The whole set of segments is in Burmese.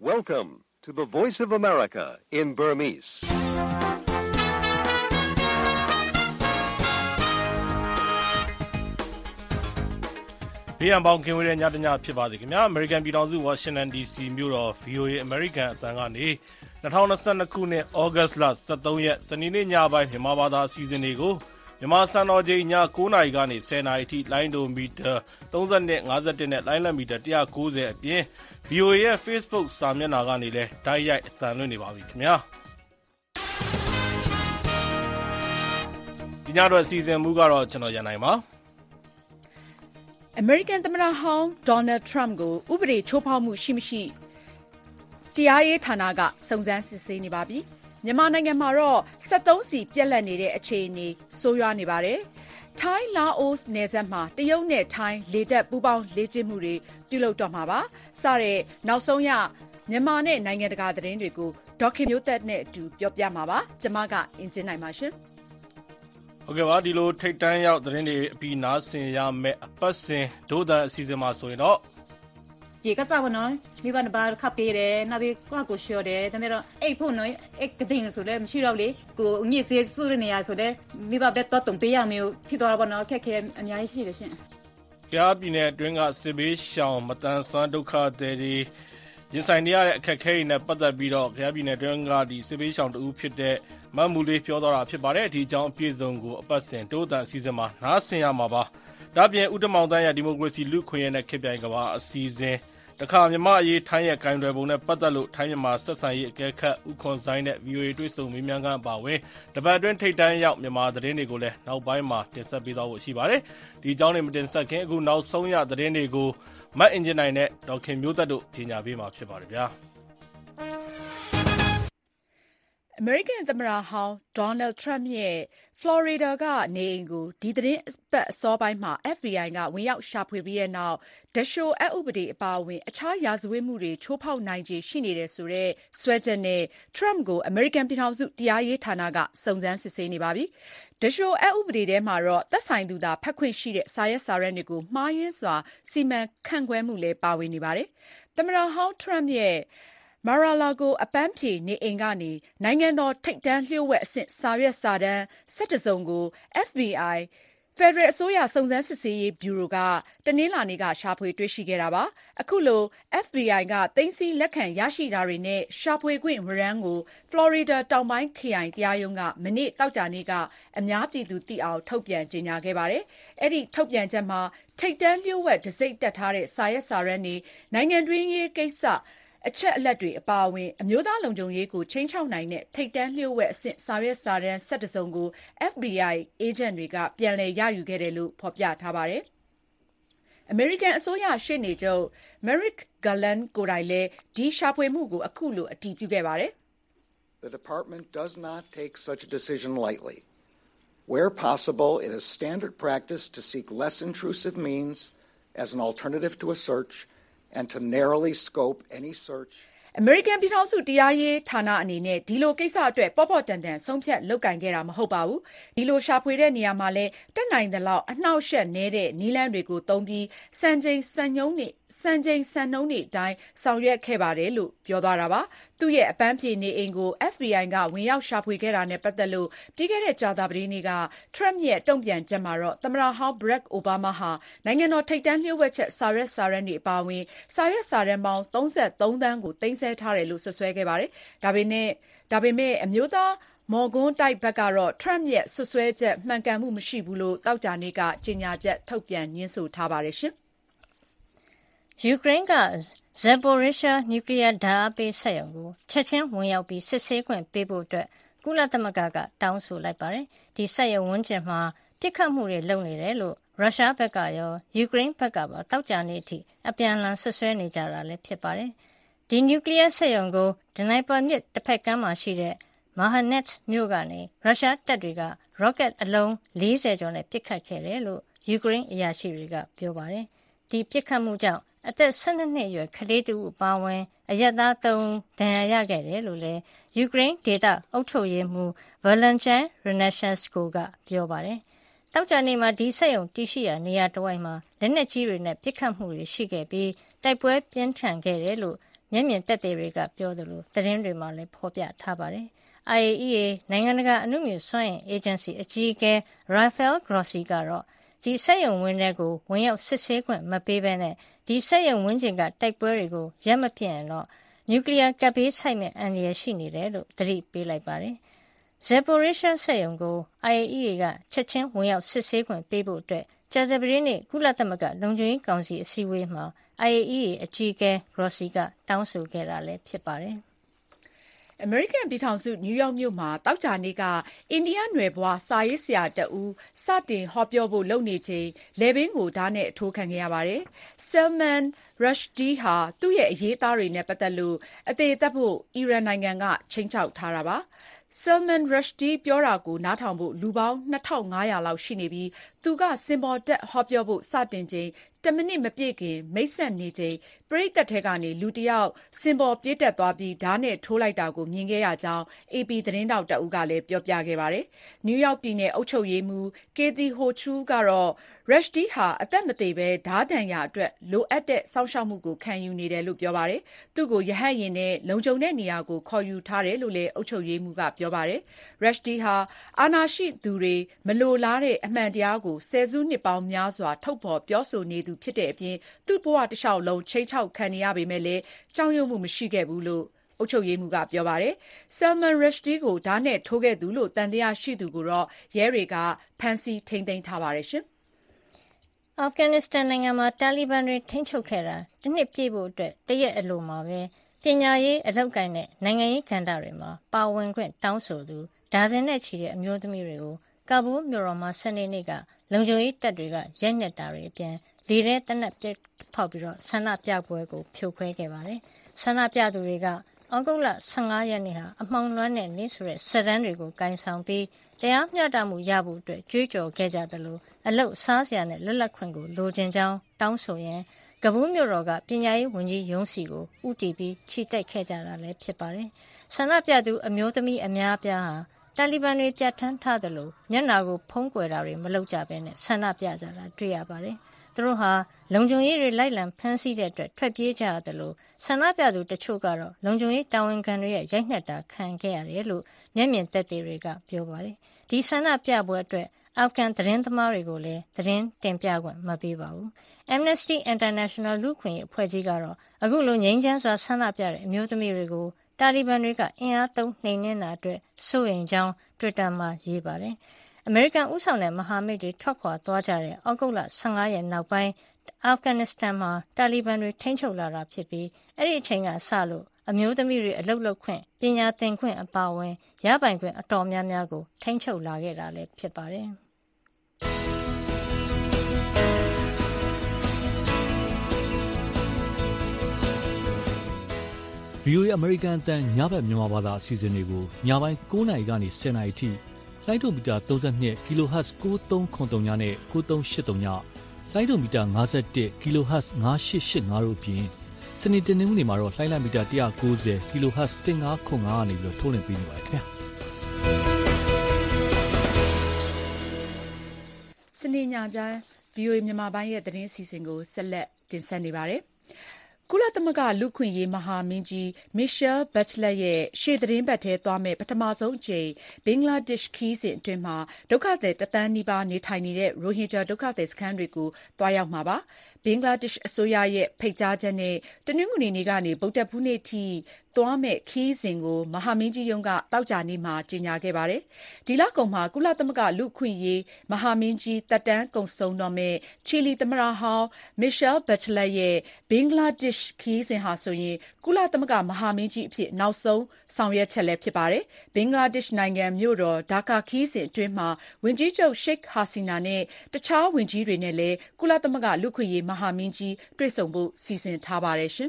Welcome to the Voice of America in Burmese. ။ဘေးရန်ပေါင်းကင်ဝေးတဲ့ညတညဖြစ်ပါစေခင်ဗျာ။ American ပြည်ထောင်စု Washington DC မြို့တော် VOA American အသံကနေ2022ခုနှစ် August လ23ရက်စနေနေ့ညပိုင်းမြန်မာဘာသာအစီအစဉ်တွေကိုမြန်မာစံတော်ချိန်ည9:00နာရီကနေ10:00နာရီထိလိုင်းဒိုမီတာ32 51နဲ့လိုင်းလက်မီတာ190အပြင် VOA ရဲ့ Facebook စာမျက်နှာကနေလည်းဓာတ်ရိုက်အသံလွှင့်နေပါပြီခင်ဗျာ။ဒီညတော့အစီအစဉ်မူကတော့ကျွန်တော်ရန်နိုင်ပါအမေရိကန်သမ္မတဟောင်းဒေါ်နယ်ထရမ့်ကိုဥပဒေချိုးဖောက်မှုရှိမရှိတရားရေးဌာနကစုံစမ်းစစ်ဆေးနေပါပြီ။မြန်မာနိုင်ငံမှာတော့73စီပြက်လက်နေတဲ့အခြေအနေဆိုးရွားနေပါတယ်။ထိုင်းလာအိုနယ်စပ်မှာတရုတ်နဲ့ထိုင်းလေတပ်ပူးပေါင်းလေ့ကျင့်မှုတွေပြုလုပ်တော့မှာပါ။စတဲ့နောက်ဆုံးရမြန်မာနဲ့နိုင်ငံတကာသတင်းတွေကိုဒေါက်ခင်မျိုးသက်နဲ့အတူပြောပြမှာပါ။ကျွန်မကအင်ဂျင်နိုင်ပါရှင်။ဟုတ်ကဲ့ပါဒီလိုထိတ်တန်းရောက်သတင်းတွေအပြီးနားဆင်ရမယ်အပတ်စဉ်ဒို့တန်အစီအစဉ်မှာဆိုရင်တော့ဒီကစားဝနော်မိဘနှစ်ပါးခပ်ပေးတယ်နောက်ပြီးကိုရှော့တယ်ဒါပေမဲ့တော့အိတ်ဖို့နော်အိတ်ကတိန်ဆိုလဲမရှိတော့လေကိုညစ်စေးဆိုးနေရဆိုလဲမိဘbetတော့တုံပေးရမျိုးဖြစ်သွားတော့နော်ခက်ခဲအများကြီးရှိတယ်ရှင်ကြားပြည်နယ်အတွင်းကစစ်ဘေးရှောင်မတန်ဆွမ်းဒုက္ခသည်တွေရင်ဆိုင်နေရတဲ့အခက်အခဲတွေနဲ့ပတ်သက်ပြီးတော့ကြားပြည်နယ်အတွင်းကဒီစစ်ဘေးရှောင်တဦးဖြစ်တဲ့မတ်မူလေးပြောသွားတာဖြစ်ပါတယ်ဒီအကြောင်းအပြည့်စုံကိုအပတ်စဉ်ဒို့တန်အစီအစဉ်မှာနားဆင်ရမှာပါဒါပြင်ဦးတမောင်တန်းရဲ့ဒီမိုကရေစီလူခွင့်ရနဲ့ခေတ်ပြိုင်ကဘာအစီအစဉ်တခါမြန်မာအရေးထိုင်းရဲ့ဂိုင်းတွေပုံနဲ့ပတ်သက်လို့ထိုင်းမြန်မာဆက်ဆံရေးအကဲခတ်ဦးခွန်ဆိုင်နဲ့ VOA တွေ့ဆုံမေးမြန်းခန်းအပါအဝင်တပတ်အတွင်းထိတ်တန်းရောက်မြန်မာသတင်းတွေကိုလည်းနောက်ပိုင်းမှာတင်ဆက်ပေးသွားဖို့ရှိပါတယ်ဒီအကြောင်းတွေမတင်ဆက်ခင်အခုနောက်ဆုံးရသတင်းတွေကိုမတ်အင်ဂျင်နိုင်နဲ့ဒေါက်ခင်မျိုးသက်တို့ကြီးညာပေးမှာဖြစ်ပါတယ်ဗျာအမေရိကန်သမ္မတဟောင်းဒေါ်နယ်ထရမ့်ရဲ့ဖလော်ရီဒါကနေအိမ်ကိုဒီသတင်းပတ်အစောပိုင်းမှာ FBI ကဝင်ရောက်ရှာဖွေပြီးတဲ့နောက်ဒရှိုအက်ဥပဒေအပါအဝင်အခြားရာဇဝတ်မှုတွေချိုးဖောက်နိုင်ခြေရှိနေတယ်ဆိုတဲ့စွဲချက်နဲ့ထရမ့်ကိုအမေရိကန်ပြည်ထောင်စုတရားရေးဌာနကစုံစမ်းစစ်ဆေးနေပါပြီ။ဒရှိုအက်ဥပဒေထဲမှာတော့သက်ဆိုင်သူသာဖတ်ခွင့်ရှိတဲ့စာရွက်စာတမ်းတွေကိုမှားယွင်းစွာစီမံခန့်ခွဲမှုလည်းပါဝင်နေပါတယ်။သမ္မတဟောင်းထရမ့်ရဲ့Mar-a-Lago အပန်းဖြေနေအိမ်ကနေနိုင်ငံတော်ထိပ်တန်းလျှို့ဝှက်အဆင့်စာရွက်စာတမ်း17စုံကို FBI ဖက်ဒရယ်အစိုးရစုံစမ်းစစ်ဆေးရေးဗျူရိုကတနင်္လာနေ့ကရှာဖွေတွေ့ရှိခဲ့တာပါ။အခုလို FBI ကသိမ်းဆည်းလက်ခံရရှိတာတွေနဲ့ရှာဖွေခွင့်ဝရမ်းကိုဖလော်ရီဒါတောင်ပိုင်းခရိုင်တရားရုံးကမနေ့သောကြာနေ့ကအများပြည်သူသိအောင်ထုတ်ပြန်ကြေညာခဲ့ပါတယ်။အဲ့ဒီထုတ်ပြန်ချက်မှာထိပ်တန်းလျှို့ဝှက်တံဆိပ်တက်ထားတဲ့စာရွက်စာတမ်းတွေနိုင်ငံတွင်းရေးကိစ္စအချက်အလက်တွေအပါအဝင်အမျိုးသားလုံခြုံရေးကိုခြိမ်းခြောက်နိုင်တဲ့ထိပ်တန်းလျှို့ဝှက်အဆင့်စာရွက်စာတမ်း17စုံကို FBI အေဂျင့်တွေကပြန်လည်ရယူခဲ့တယ်လို့ဖော်ပြထားပါတယ်။အမေရိကန်အစိုးရရှေ့နေချုပ် Merrick Garland ကိုယ်တိုင်လည်းဒီရှာဖွေမှုကိုအခုလိုအတည်ပြုခဲ့ပါတယ်။ The department does not take such a decision lightly. Where possible, it is standard practice to seek less intrusive means as an alternative to a search.And to narrowly scope any search. အမေရိကန်ပြည်ထောင်စုတရားရေးဌာနအနေနဲ့ဒီလိုကိစ္စအတွက်ပေါ့တန်ဆုံးဖြတ်လုပ်ကင်ခဲ့တာမဟုတ်ပါဘူး။ဒီလိုရှာဖွေတဲ့နေရာမှာလဲတက်နိုင်သလောက်အနှောက်အယှက်နည်းတဲ့နည်းလမ်းတွေကိုသုံးပြီးစံချိန်စံနှုန်းတွေအတိုင်းဆောင်ရွက်ခဲ့ပါတယ်လို့ပြောသွားတာပါ။သူ့ရဲ့အပန်းဖြေနေအိမ်ကို FBI ကဝင်ရောက်ရှာဖွေခဲ့တာနဲ့ပတ်သက်လို့ပြီးခဲ့တဲ့ကြာသပတေးနေ့က Trump ရဲ့တုံ့ပြန်ချက်မှာတော့သမ္မတဟောင်း Barack Obama ဟာနိုင်ငံတော်ထိပ်တန်းလျှို့ဝှက်ချက်စာရွက်စာတမ်းတွေအပါအဝင်စာရွက်စာတမ်းပေါင်း33သန်းကိုသိမ်းဆည်းထားတယ်လို့စွပ်စွဲခဲ့ပါတယ်။ဒါပေမဲ့အမျိုးသားမော်ကွန်းတိုက်ဘက်ကတော့ Trump ရဲ့စွပ်စွဲချက်မှန်ကန်မှုမရှိဘူးလို့သောကြာနေ့ကကြေညာချက်ထုတ်ပြန်ငြင်းဆိုထားပါတယ်ရှင်။ယူကရိန်းက Zaporizhzhia နျူကလ িয়ার ဓာတ်အားပေးစက်ရုံကိုချက်ချင်းဝင်ရောက်ပြီးစစ်ဆေးခွင့်ပေးဖို့အတွက်ကုလသမဂ္ဂကတောင်းဆိုလိုက်ပါတယ်။ဒီစက်ရုံဝန်းကျင်မှာပစ်ခတ်မှုတွေလုပ်နေတယ်လို့ရုရှားဘက်ကရောယူကရိန်းဘက်ကပါသောကြာနေ့အထိအပြန်အလှန်ဆွဆွဲနေကြတာလည်းဖြစ်ပါတယ်။ဒီနျူကလ িয়ার စက်ရုံကိုဒနိုင်ပါမြစ်တစ်ဖက်ကမ်းမှာရှိတဲ့ Mahanets မြို့ကနေရုရှားတပ်တွေကရော့ကက်အလုံး40ကျော်နဲ့ပစ်ခတ်ခဲ့တယ်လို့ယူကရိန်းအရာရှိတွေကပြောပါတယ်။ဒီပစ်ခတ်မှုကြောင့်အသက်12နှစ်အရွယ်ကလေးတဦးအပါအဝင်အရပ်သား3ဦးဒဏ်ရာရခဲ့တယ်လို့လည်းယူကရိန်းဒေသအုပ်ချုပ်ရေးမှူး Valentin Renashevsko ကပြောပါတယ်။တောက်ကြနေမှာဒီစက်ရုံတရှိရာနေရာတစ်ဝိုက်မှာလက်နက်ကြီးတွေနဲ့ပစ်ခတ်မှုတွေရှိခဲ့ပြီးတိုက်ပွဲပြင်းထန်ခဲ့တယ်လို့မျက်မြင်သက်သေတွေကပြောသလိုသတင်းတွေမှာလည်းဖော်ပြထားပါတယ်။ IAEA နိုင်ငံတကာအနုမြူစွမ်းအင်အေဂျင်စီအကြီးအကဲ Rafael Grossi ကတော့ဒီစက်ရုံဝင်းထဲကိုဝင်ရောက်စစ်ဆေးခွင့်မပေးဘဲနဲ့ဒီစက်ရုံဝင်းကျင်ကတိုက်ပွဲတွေကိုရပ်မပစ်ရင်တော့နျူကလ িয়ার ကပ်ဘေးဆိုက်မယ့်အန္တရာယ်ရှိနေတယ်လို့သတိပေးလိုက်ပါတယ်။ Zaporizhzhia စက်ရုံကို IAEA ကချက်ချင်းဝင်ရောက်စစ်ဆေးခွင့်ပေးဖို့ကြာသပတေးနေ့ကုလသမဂ္ဂလုံခြုံရေးကောင်စီအစည်းအဝေးမှာ IAEA အကြီးအကဲ Grossi ကတောင်းဆိုခဲ့တာလည်းဖြစ်ပါတယ်။အမေရိကန်ပြည်ထောင်စုနယူးယောက်မြို့မှာသောကြာနေ့ကအိန္ဒိယနွယ်ဖွားစာရေးဆရာတဦးစတင်ဟောပြောဖို့လုပ်နေချိန်လည်ပင်းကိုဓားနဲ့အထိုးခံခဲ့ရပါတယ်။ Salman Rushdie ဟာသူ့ရဲ့အရေးအသားတွေနဲ့ပတ်သက်လို့အသေသတ်ဖို့အီရန်နိုင်ငံကခြိမ်းခြောက်ထားတာပါ။ Salman Rushdie ပြောတာကိုနားထောင်ဖို့လူပေါင်း 2,500 လောက်ရှိနေပြီးသူကစင်ပေါ်တက်ဟောပြောဖို့စတင်ချိန်1 မိနစ်မပြည့်ခင်မိတ်ဆက်နေချိန်ပရိသတ်ထဲကနေလူတယောက်စင်ပေါ်ပြေးတက်သွားပြီးဓားနဲ့ထိုးလိုက်တာကိုမြင်ခဲ့ရကြောင်း AP သတင်းထောက်တဦးကလည်းပြောပြခဲ့ပါတယ်။ နယူးယောက်ပြည်နယ်အုပ်ချုပ်ရေးမှူး Kathy Hochul ကတော့ Rushdie ဟာအသက်မသေဘဲဓားဒဏ်ရာအတွက်လိုအပ်တဲ့စောင့်ရှောက်မှုကိုခံယူနေတယ်လို့ပြောပါတယ်။ သူ့ကိုရဟတ်ယာဉ်နဲ့လုံခြုံတဲ့နေရာကိုခေါ်ယူထားတယ်လို့လည်းအုပ်ချုပ်ရေးမှူးကပြောပါတယ်။ Rushdie ဟာအာဏာရှိသူတွေမလိုလားတဲ့အမှန်တရားကိုဆယ်စုနှစ်ပေါင်းများစွာထုတ်ဖော်ပြောဆိုနေသူဖြစ်တဲ့အပြင်သူ့ဘဝတလျှောက်လုံးခြိမ်းခြောက်ခံနေရပေမဲ့လည်းကြောက်ရွံ့မှုမရှိခဲ့ဘူးလို့အုပ်ချုပ်ရေးမှူးကပြောပါတယ်။ Salman Rushdie ကိုဓားနဲ့ထိုးခဲ့သူလို့သံသယရှိသူကိုတော့ရဲတွေကဖမ်းဆီးထိန်းသိမ်းထားပါတယ်။အာဖဂန်နစ္စတန်နိုင်ငံမှာတာလီဘန်တွေထိန်းချုပ်ခဲ့တာ1 နှစ်ပြည့်ဖို့တရက်အလိုမှာပဲပညာရေးအလုပ်အကိုင်နဲ့နိုင်ငံရေးကဏ္ဍတွေမှာပါဝင်ခွင့်တောင်းဆိုသူဒါဇင်နဲ့ချီတဲ့အမျိုးသမီးတွေကိုကာဘူးမြို့တော်မှာစနေနေ့ကလုံခြုံရေးတပ်တွေကရိုက်နှက်တာတွေအပြင်လေထဲသေနတ်ပစ်ဖောက်ပြီးဆန္ဒပြပွဲကိုဖြိုခွဲခဲ့ပါတယ်။ဆန္ဒပြသူတွေကဩဂုတ်လ15 ရက်နေ့ဟာအမှောင်လွှမ်းတဲ့နေ့ဆိုတဲ့စာတန်းတွေကိုကိုင်ဆောင်ပြီးတရားမျှတမှုရဖို့ကြွေးကြော်ခဲ့ကြသလိုအလုပ်စားစရာနဲ့လွတ်လပ်ခွင့်ကိုလိုချင်ကြောင်းတောင်းဆိုရင်းကဘူးမြို့တော်ကပညာရေးဝန်ကြီးရုံးစီကိုဦးတည်ပြီးချီတက်ခဲ့ကြတာလည်းဖြစ်ပါတယ်။ဆန္ဒပြသူအမျိုးသမီးအများအပြားဟာတာလီဘန်တွေပြဋ္ဌာန်းထားသလိုမျက်နှာကိုဖုံးကွယ်တာတွေမလုပ်ကြဘဲဆန္ဒပြကြတာတွေ့ရပါတယ်။သူတို့ဟာလုံခြုံရေးတွေလိုက်လံဖမ်းဆီးတဲ့အတွက်ထွက်ပြေးကြရသလိုဆန္ဒပြသူတချို့ကတော့လုံခြုံရေးတာဝန်ခံတွေရဲ့ရိုက်နှက်တာခံခဲ့ရတယ်လို့မျက်မြင်သက်သေတွေကပြောပါတယ်။ဒီဆန္ဒပြပွဲအတွက်အာဖဂန်သတင်းသမားတွေကိုလည်းသတင်းတင်ပြခွင့်မပေးပါဘူး။ Amnesty International လူ့အခွင့်အရေးအဖွဲ့ကြီးကတော့အခုလိုငြိမ်းချမ်းစွာဆန္ဒပြတဲ့အမျိုးသမီးတွေကိုတာလီဘန်တွေကအင်အားသုံးနှိမ်နင်းတာအတွက်စိုးရိမ်ကြောင်းတွစ်တာမှာရေးပါတယ်။အမေရိကန်ဦးဆောင်တဲ့မဟာမိတ်တွေထွက်ခွာသွားကြတဲ့ဩဂုတ်လ15 ရက်နောက်ပိုင်းအာဖဂန်နစ္စတန်မှာတာလီဘန်တွေထိန်းချုပ်လာတာဖြစ်ပြီးအဲ့ဒီအချိန်ကစလို့အမျိုးသမီးတွေအလုပ်လုပ်ခွင့်ပညာသင်ခွင့်အပါအဝင်ရပိုင်ခွင့်အတော်များများကိုထိန်းချုပ်လာခဲ့တာလည်းဖြစ်ပါတယ်။ VOA အမေရိကန်အသံညဘက်မြန်မာဘာသာအစီအစဉ်တွေကိုညပိုင်း9 နာရီကနေ10 နာရီထိလိုင်းဒိုမီတာ32 kHz 9303ညနဲ့9383ညလိုင်းဒိုမီတာ51 kHz 9885တို့အပြင်စနေတနင်္ဂနွေမှာတော့လိုင်းလမီတာ190 kHz 1505ကနေပြီးထုတ်လွှင့်ပေးနေပါတယ်ခင်ဗျာစနေညချမ်း VOA မြန်မာပိုင်းရဲ့သတင်းအစီအစဉ်ကိုဆက်လက်တင်ဆက်နေပါတယ်ကုလသမဂ္ဂလူ့အခွင့်အရေးမဟာမင်းကြီး Michelle Bachelet ရဲ့ရှေ့သီတင်းပတ်ထဲသွားမယ့်ပထမဆုံးအကြိမ်ဘင်္ဂလားဒေ့ရှ်ခရီးစဉ်အတွင်းဒုက္ခသည်1 သန်းနီးပါးနေထိုင်နေတဲ့ရိုဟင်ဂျာဒုက္ခသည်စခန်းတွေကိုသွားရောက်မှာပါ။ဘင်္ဂလားဒေ့ရှ်အစိုးရရဲ့ဖိတ်ကြားချက်နဲ့တနင်္ဂနွေနေ့ကနေဗုဒ္ဓဟူးနေ့ထိသွားမယ့်ခရီးစဉ်ကိုမဟာမင်းကြီးရုံးကသောကြာနေ့မှာကြေညာခဲ့ပါတယ်။ဒီလကုန်မှာကုလသမဂ္ဂလူ့အခွင့်အရေးမဟာမင်းကြီးသက်တမ်းကုန်ဆုံးတော့မယ့်ချီလီသမ္မတဟောင်း Michelle Bachelet ရဲ့ဘင်္ဂလားဒေ့ရှ်ခရီးစဉ်ဟာဆိုရင်ကုလသမဂ္ဂမဟာမင်းကြီးအဖြစ်နောက်ဆုံးဆောင်ရွက်ချက်လည်းဖြစ်ပါတယ်။ဘင်္ဂလားဒေ့ရှ်နိုင်ငံမြို့တော်ဒါကာခရီးစဉ်အတွင်းမှာဝန်ကြီးချုပ်ရှိတ်ဟာစီနာနဲ့တခြားဝန်ကြီးတွေနဲ့လည်းကုလသမဂ္ဂလူ့အခွင့်အရေးမဟာမင်းကြီးတွေ့ဆုံဖို့စီစဉ်ထားပါတယ်။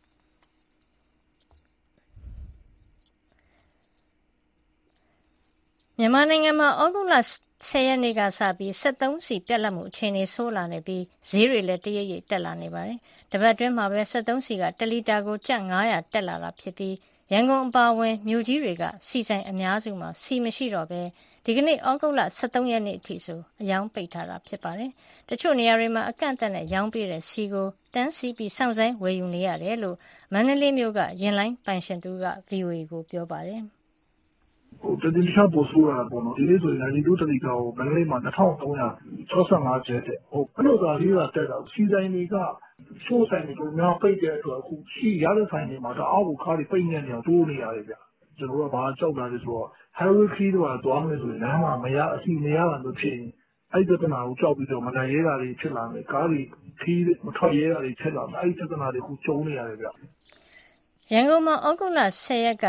မြန်မာနိုင်ငံမှာဩဂုတ်လ10 ရက်နေ့ကစပြီး73စီပြတ်လတ်မှုအခြေအနေဆိုးလာနေပြီးဈေးတွေလည်းတရိပ်ရိပ်တက်လာနေပါတယ်။တပတ်အတွင်းမှာပဲ73စီက1လီတာကိုကျပ်900တက်လာတာဖြစ်ပြီးရန်ကုန်အပါအဝင်မြို့ကြီးတွေကစီဆိုင်အများစုမှာစီမရှိတော့ဘဲဒီကနေ့ဩဂုတ်လ23ရက်နေ့အထိဆိုအယောင်ပိတ်ထားတာဖြစ်ပါတယ်။တချို့နေရာတွေမှာအကန့်အသတ်နဲ့ရောင်းပေးတဲ့စီကိုတန်းစီပြီးစောင့်ဆိုင်ဝယ်ယူနေရတယ်လို့မန္တလေးမြို့ကရင်လိုင်းပိုင်ရှင်သူက VOA ကိုပြောပါတယ်။တတိယပို့ဆိုးတာပေါ့နော်ဒီနေ့ဆိုရင်92တလီကာကိုမန္တလေးမှာ2365ကျပ်တဲ့အဲ့လိုသာလေးကတက်တာစီဆိုင်တွေကရှိုးဆိုင်တွေကများပိတ်တဲ့အတွက်အခုရှိရတဲ့ဆိုင်တွေမှာတအားကိုခါးတွေပိတ်နေတယ်တိုးနေရတယ်ဗျကျွန်တော်ကဘာကြောက်တာလဲဆိုတော့ Harry Key တော့သွားမယ်ဆိုရင်လမ်းမှာမရအစီမရတာလို့ဖြစ်ရင်အဲ့ဒီပြဿနာကိုကြောက်ပြီးတော့မနိုင်ရဲတာတွေဖြစ်လာမယ်ကားတွေခီးမထွက်ရဲတာတွေဖြစ်လာမယ်အဲ့ဒီပြဿနာတွေကိုကြုံနေရတယ်ဗျရန်ကုန်မှာဩဂုတ်လ10ရက်က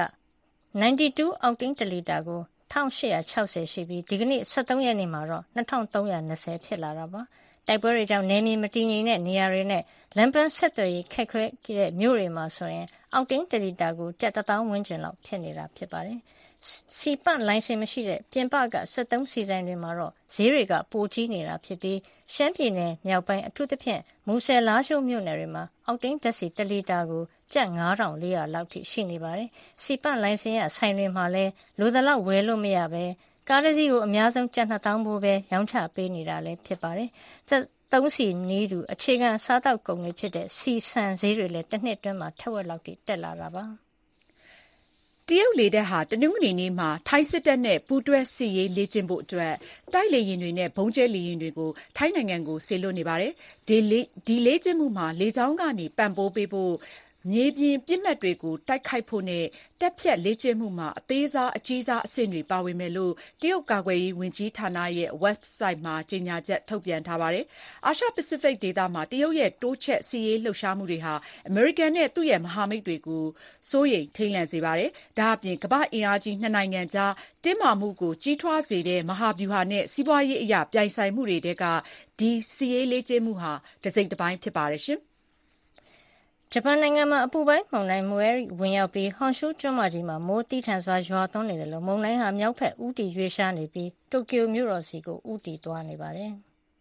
92 octane တလီတာကို1860ရှိပြီးဒီကနေ့23ရက်နေ့မှာတော့2320ဖြစ်လာတာပါတိုက်ပွဲတွေကြောင့်နယ်မြေမတည်ငြိမ်တဲ့နေရာတွေနဲ့လမ်းပန်းဆက်သွယ်ရေးခက်ခဲတဲ့မြို့တွေမှာဆိုရင်အောက်တင်းတလီတာကို1000ဝန်းကျင်လောက်ဖြစ်နေတာဖြစ်ပါတယ်စီပန့်လိုင်စင်မရှိတဲ့ပြင်ပက73စီဆိုင်တွေမှာတော့ဈေးတွေကပိုကြီးနေတာဖြစ်ပြီးရှမ်းပြည်နယ်မြောက်ပိုင်းအထူးသဖြင့်မူဆယ်လားရှိုးမြို့နယ်တွေမှာအောက်တင်းဓာတ်ဆီ1လီတာကိုကျပ်9400လောက်ထိရှိနေပါတယ်စီပန့်လိုင်စင်ရဆိုင်တွေမှာလည်းလိုသလောက်ဝယ်လို့မရပဲကားတစ်စီးကိုအများဆုံးကျပ်2000ဘိုးပဲရောင်းချပေးနေတာလည်းဖြစ်ပါတယ်သုံးစီနီးသူအခြေခံစားတောက်ကုန်တွေဖြစ်တဲ့စီဆန်ဈေးတွေလည်းတစ်နှစ်တွင်းမှာထက်ဝက်လောက်ထိတက်လာတာပါတရုတ်လေတပ်ဟာတနင်္ဂနွေနေ့မှာထိုင်းစစ်တပ်နဲ့ပူးတွဲစစ်ရေးလေ့ကျင့်ဖို့အတွက်တိုက်လေယာဉ်တွေနဲ့ဘုံကျဲလေယာဉ်တွေကိုထိုင်းနိုင်ငံကိုစေလွှတ်နေပါတယ်။ဒီလေ့ကျင့်မှုမှာလေကြောင်းကနေပံ့ပိုးပေးဖို့မြေပြင်ပစ်မှတ်တွေကိုတိုက်ခိုက်ဖို့နဲ့တပ်ဖြတ်လေ့ကျင့်မှုမှာအသေးစားအကြီးစားအဆင့်တွေပါဝင်မယ်လို့တရုတ်ကာကွယ်ရေးဝန်ကြီးဌာနရဲ့ website မှာကြေညာချက်ထုတ်ပြန်ထားပါတယ်။အာရှပစိဖိတ်ဒေသမှာတရုတ်ရဲ့တိုးချဲ့စစ်ရေးလှုပ်ရှားမှုတွေဟာအမေရိကန်နဲ့သူ့ရဲ့မဟာမိတ်တွေကိုစိုးရိမ်ထိတ်လန့်စေပါတယ်။ဒါ့အပြင်ကမ္ဘာ့အင်အားကြီးနှစ်နိုင်ငံကြားတင်းမာမှုကိုကြီးထွားစေတဲ့မဟာဗျူဟာနဲ့စီးပွားရေးအရာပြိုင်ဆိုင်မှုတွေတဲကဒီစစ်ရေးလေ့ကျင့်မှုဟာတစ်စိတ်တစ်ပိုင်းဖြစ်ပါတယ်ရှင်။ဂျပန်နိုင်ငံမှာအပူပိုင်းမုန်တိုင်းမိုယ်ရီဝင်ရောက်ပြီးဟွန်ရှူကျွန်းမကြီးမှာမိုးတီးထန်စွာရွာသွန်းနေတယ်လို့မုန်တိုင်းဟာမြောက်ဘက်ဦးတည်ရွေ့ရှားနေပြီးတိုကျိုမြို့တော်စီကိုဦးတည်သွားနေပါတယ်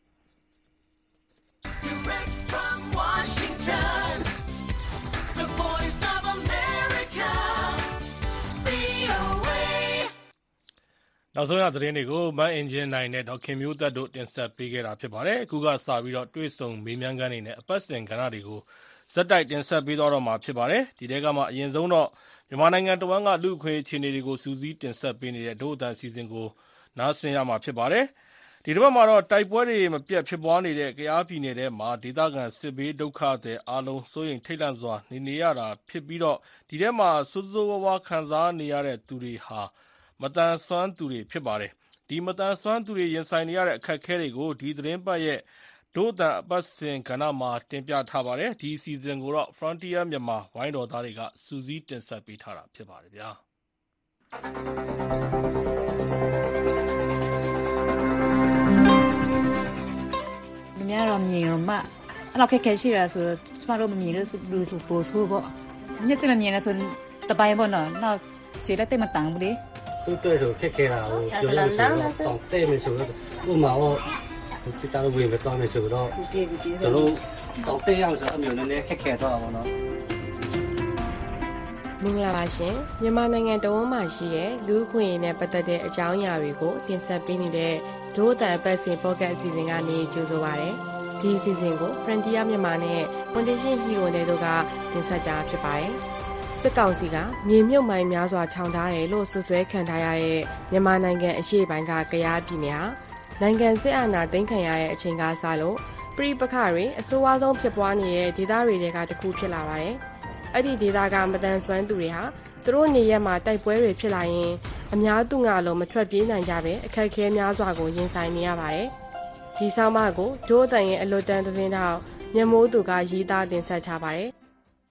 နောက်ဆုံးရသတင်းတွေကိုမန်အင်ဂျင်နိုင်နဲ့ဒေါက်ခင်မျိုးသက်တို့တင်ဆက်ပေးခဲ့တာဖြစ်ပါတယ်အခုကစပြီးတော့တွေ့ဆုံမေးမြန်းခန်းနေနဲ့အပတ်စဉ်ကဏ္ဍတွေကိုဇက်တိုက်တင်ဆက်ပေးတော့မှာဖြစ်ပါတယ်ဒီတဲကမှအရင်ဆုံးတော့မြန်မာနိုင်ငံတဝန်းကလူ့အခွင့်အခြေအနေတွေကိုစူးစီးတင်ဆက်ပေးနေတဲ့ဒို့အတန်စီစဉ်ကိုနားဆင်ရမှာဖြစ်ပါတယ်ဒီတစ်ပတ်မှာတော့တိုက်ပွဲတွေမပြတ်ဖြစ်ပွားနေတဲ့ကယားပြည်နယ်ထဲမှာဒေသခံစစ်ဘေးဒုက္ခသည်အားလုံးစိုးရိမ်ထိတ်လန့်စွာနေရတာဖြစ်ပြီးတော့ဒီထဲမှာစိုးစိုးဝါးဝါခံစားနေရတဲ့သူတွေဟာမတန်ဆွမ်းသူတွေဖြစ်ပါတယ်ဒီမတန်ဆွမ်းသူတွေရင်ဆိုင်နေရတဲ့အခက်အခဲတွေကိုဒီသတင်းပတ်ရဲ့ဒို့အတန်အပတ်စဉ်ကဏ္ဍမှာတင်ပြထားပါတယ်ဒီအစီအစဉ်ကိုတော့ Frontier မြန်မာဝိုင်းတော်သားတွေကစူးစီးတင်ဆက်ပေးထားတာဖြစ်ပါတယ်ဗျာမများတော့မြင်တော့မှအဲ့တော့ခက်ခဲရှိတာဆိုတော့ကျမတို့မမြင်လို့လူဆိုပို့ဆိုးပေါ့မျက်စိမမြင်လို့ဆိုတပိုင်းပေါ့နော်နောက်ရှေ့လက်တက်မတန်ဘူးလေ对对头，开啦，我有的时候当对面时候，我嘛我去大陆外面当面时候咯，就路当对样时候，有人呢开到我咯。 မင်္ဂလာပါရှင်မြန်မာနိုင်ငံတဝန်းမှာရှိတဲ့လူ့အခွင့်အရေးနဲ့ပတ်သက်တဲ့အကြောင်းအရာတွေကိုတင်ဆက်ပေးနေတဲ့ဒို့အတန်အပတ်စဉ်ပေါ့ကတ်အစီအစဉ်ကနေကြိုဆိုပါရစေဒီအစီအစဉ်ကို Frontier မြန်မာနဲ့ Foundation Hero တို့ကတင်ဆက်ကြဖြစ်ပါတယ်စစ်ကောင်စီကမြေမြုပ်မိုင်းများစွာထောင်ထားတယ်လို့ဆွဆွဲခံထားရတဲ့မြန်မာနိုင်ငံအရှေ့ပိုင်းကကယားပြည်နယ်ဟာနိုင်ငံစစ်အာဏာသိမ်းခံရတဲ့အချိန်ကစလို့ပြည်ပခါတွေအဆိုးအဝါဆုံးဖြစ်ပွားနေတဲ့ဒေသတွေကတစ်ခုဖြစ်လာပါတယ်။အဲ့ဒီဒေသကမတန်ဆွမ်းသူတွေဟာသူတို့နေရက်မှာတိုက်ပွဲတွေဖြစ်လာရင်အများသူငါလုံးမထွက်ပြေးနိုင်ကြပဲအခက်အခဲများစွာကိုရင်ဆိုင်နေရပါတယ်။ဒီဆောင်းပါးကိုဒို့အတန်ရဲ့အလွတ်တန်းသတင်းထောက်မြမိုးသူကရေးသားတင်ဆက်ထားပါတယ်။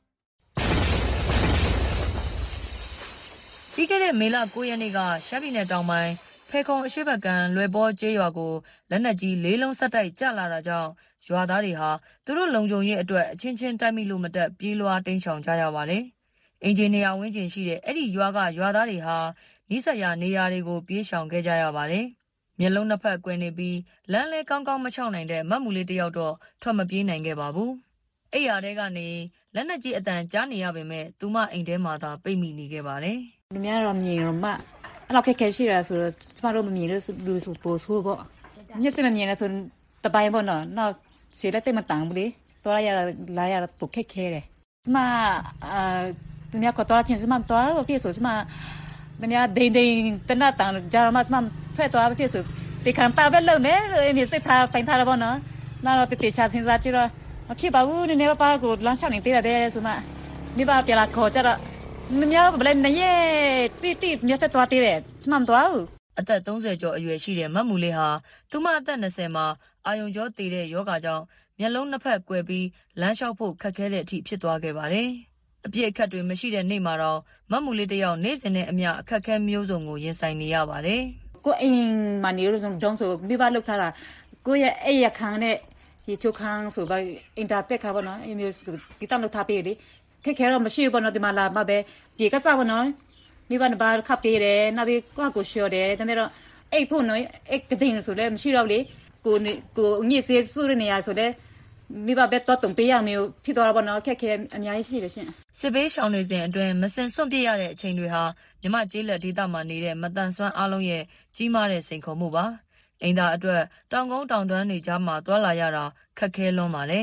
ပြီးခဲ့တဲ့မေလ9ရက်နေ့ကရှမ်းပြည်နယ်တောင်ပိုင်းဖဲခုံအရှိတ်ဘက်ကံလွယ်ပေါ်ကျေးရွာကိုလက်နက်ကြီး၄လုံးဆက်တိုက်ကျလာတာကြောင့်ရွာသားတွေဟာသူတို့လုံခြုံရေးအတွက်အချင်းချင်းတိုက်မိလို့မတက်ပြေးလွှားတိမ်းရှောင်ကြရပါတယ်။အင်ဂျင်နီယာဝင်းကျင်ရှိတဲ့အဲ့ဒီရွာကရွာသားတွေဟာနိစရာနေရာတွေကိုပြေးရှောင်ခဲ့ကြရပါတယ်။မျက်လုံးနှစ်ဖက်ကွယ်နေပြီးလမ်းလဲကောင်းကောင်းမချောက်နိုင်တဲ့မတ်မူလေးတယောက်တော့ထွက်မပြေးနိုင်ခဲ့ပါဘူး။အဲ့ရတဲ့ကနေလက်နက်ကြီးအတန်ကြားနေရပေမဲ့သူမအိမ်ထဲမှာသာပိတ်မိနေခဲ့ပါတယ်။လူများတော့မြင်တော့မှเราแค่ชื่ออะไรสุดสมาร์ทมันมีเรื่องดูสุดโพสู้บ่เนี่ยจะมันมีอะไรสุดตะไบบ่เนาะเราเสียแล้วเต็มมันต่างบุรีตัวอะไรตัวแค่เลยสมาเนี่ยก็ตัวจริงสมาตัวพี่สุดสมาเนี่ยเดินเป็นหน้าต่างจามาสมาเพื่อตัวพี่สุดตีขันตาเป็นเรื่องเนี่ยมีสิทธาเป็นทาร์บ่เนาะน่าเราติดชาสินซาจิระคิดว่าเนี่ยป้ากูลังช่างนี่ตีอะไรสมานี่ป้าเปล่าขอจะละเนี่ยแบบเนี่ยตีเนี่ยตัวตีเลยสมาตัวအသက်30ကျော်အရွယ်ရှိတဲ့မတ်မူလေးဟာသူမအသက်20မှာအာယုံကြောတည်တဲ့ယောဂကြောင့်မျက်လုံးနှစ်ဖက်ကွယ်ပြီးလမ်းလျှောက်ဖို့ခက်ခဲတဲ့အထိဖြစ်သွားခဲ့ပါတယ်။အပြည့်အခက်တွေမရှိတဲ့နေ့မှာတော့မတ်မူလေးတယောက်နေ့စဉ်နဲ့အမျှအခက်ခဲမျိုးစုံကိုရင်ဆိုင်နေရပါတယ်။ကိုအင်းမနီရိုဂျုံဆိုမိဘလောက်ထားတာကိုရဲ့အဲ့ရခန်းနဲ့ဒီချုပ်ခန်းဆိုပါအင်တာပက်ခါဘောနော်အမျိုးဒီတမ်းလောက်ထားပေးလေခက်ခဲတော့မရှိဘောနော်ဒီမှာလာမပဲဒီကစားဘောနော်မိဘနှစ်ပါးခပ်ပေးတယ်နောက်ပြီးကိုရှော့တယ်ဒါပေမဲ့တော့အိတ်ဖို့နော်အိတ်ကတိန်ဆိုလဲမရှိတော့လေကိုညစ်စေးစုရနေရဆိုလဲမိဘပဲတော့တုံပေးရမျိုးဖြစ်သွားတာပေါ့နော်ခက်ခဲအများကြီးရှိတယ်ရှင်စစ်ဘေးရှောင်နေစဉ်အတွင်းမစင်စွန့်ပြစ်ရတဲ့အချိန်တွေဟာမြမကျေးလက်ဒေသမှာနေတဲ့မတန်ဆွမ်းအားလုံးရဲ့ကြီးမားတဲ့စိန်ခေါ်မှုပါအိမ်သာအတွက်တောင်ကုန်းတောင်တန်းတွေကြားမှာတွာလာရတာခက်ခဲလွန်းပါလေ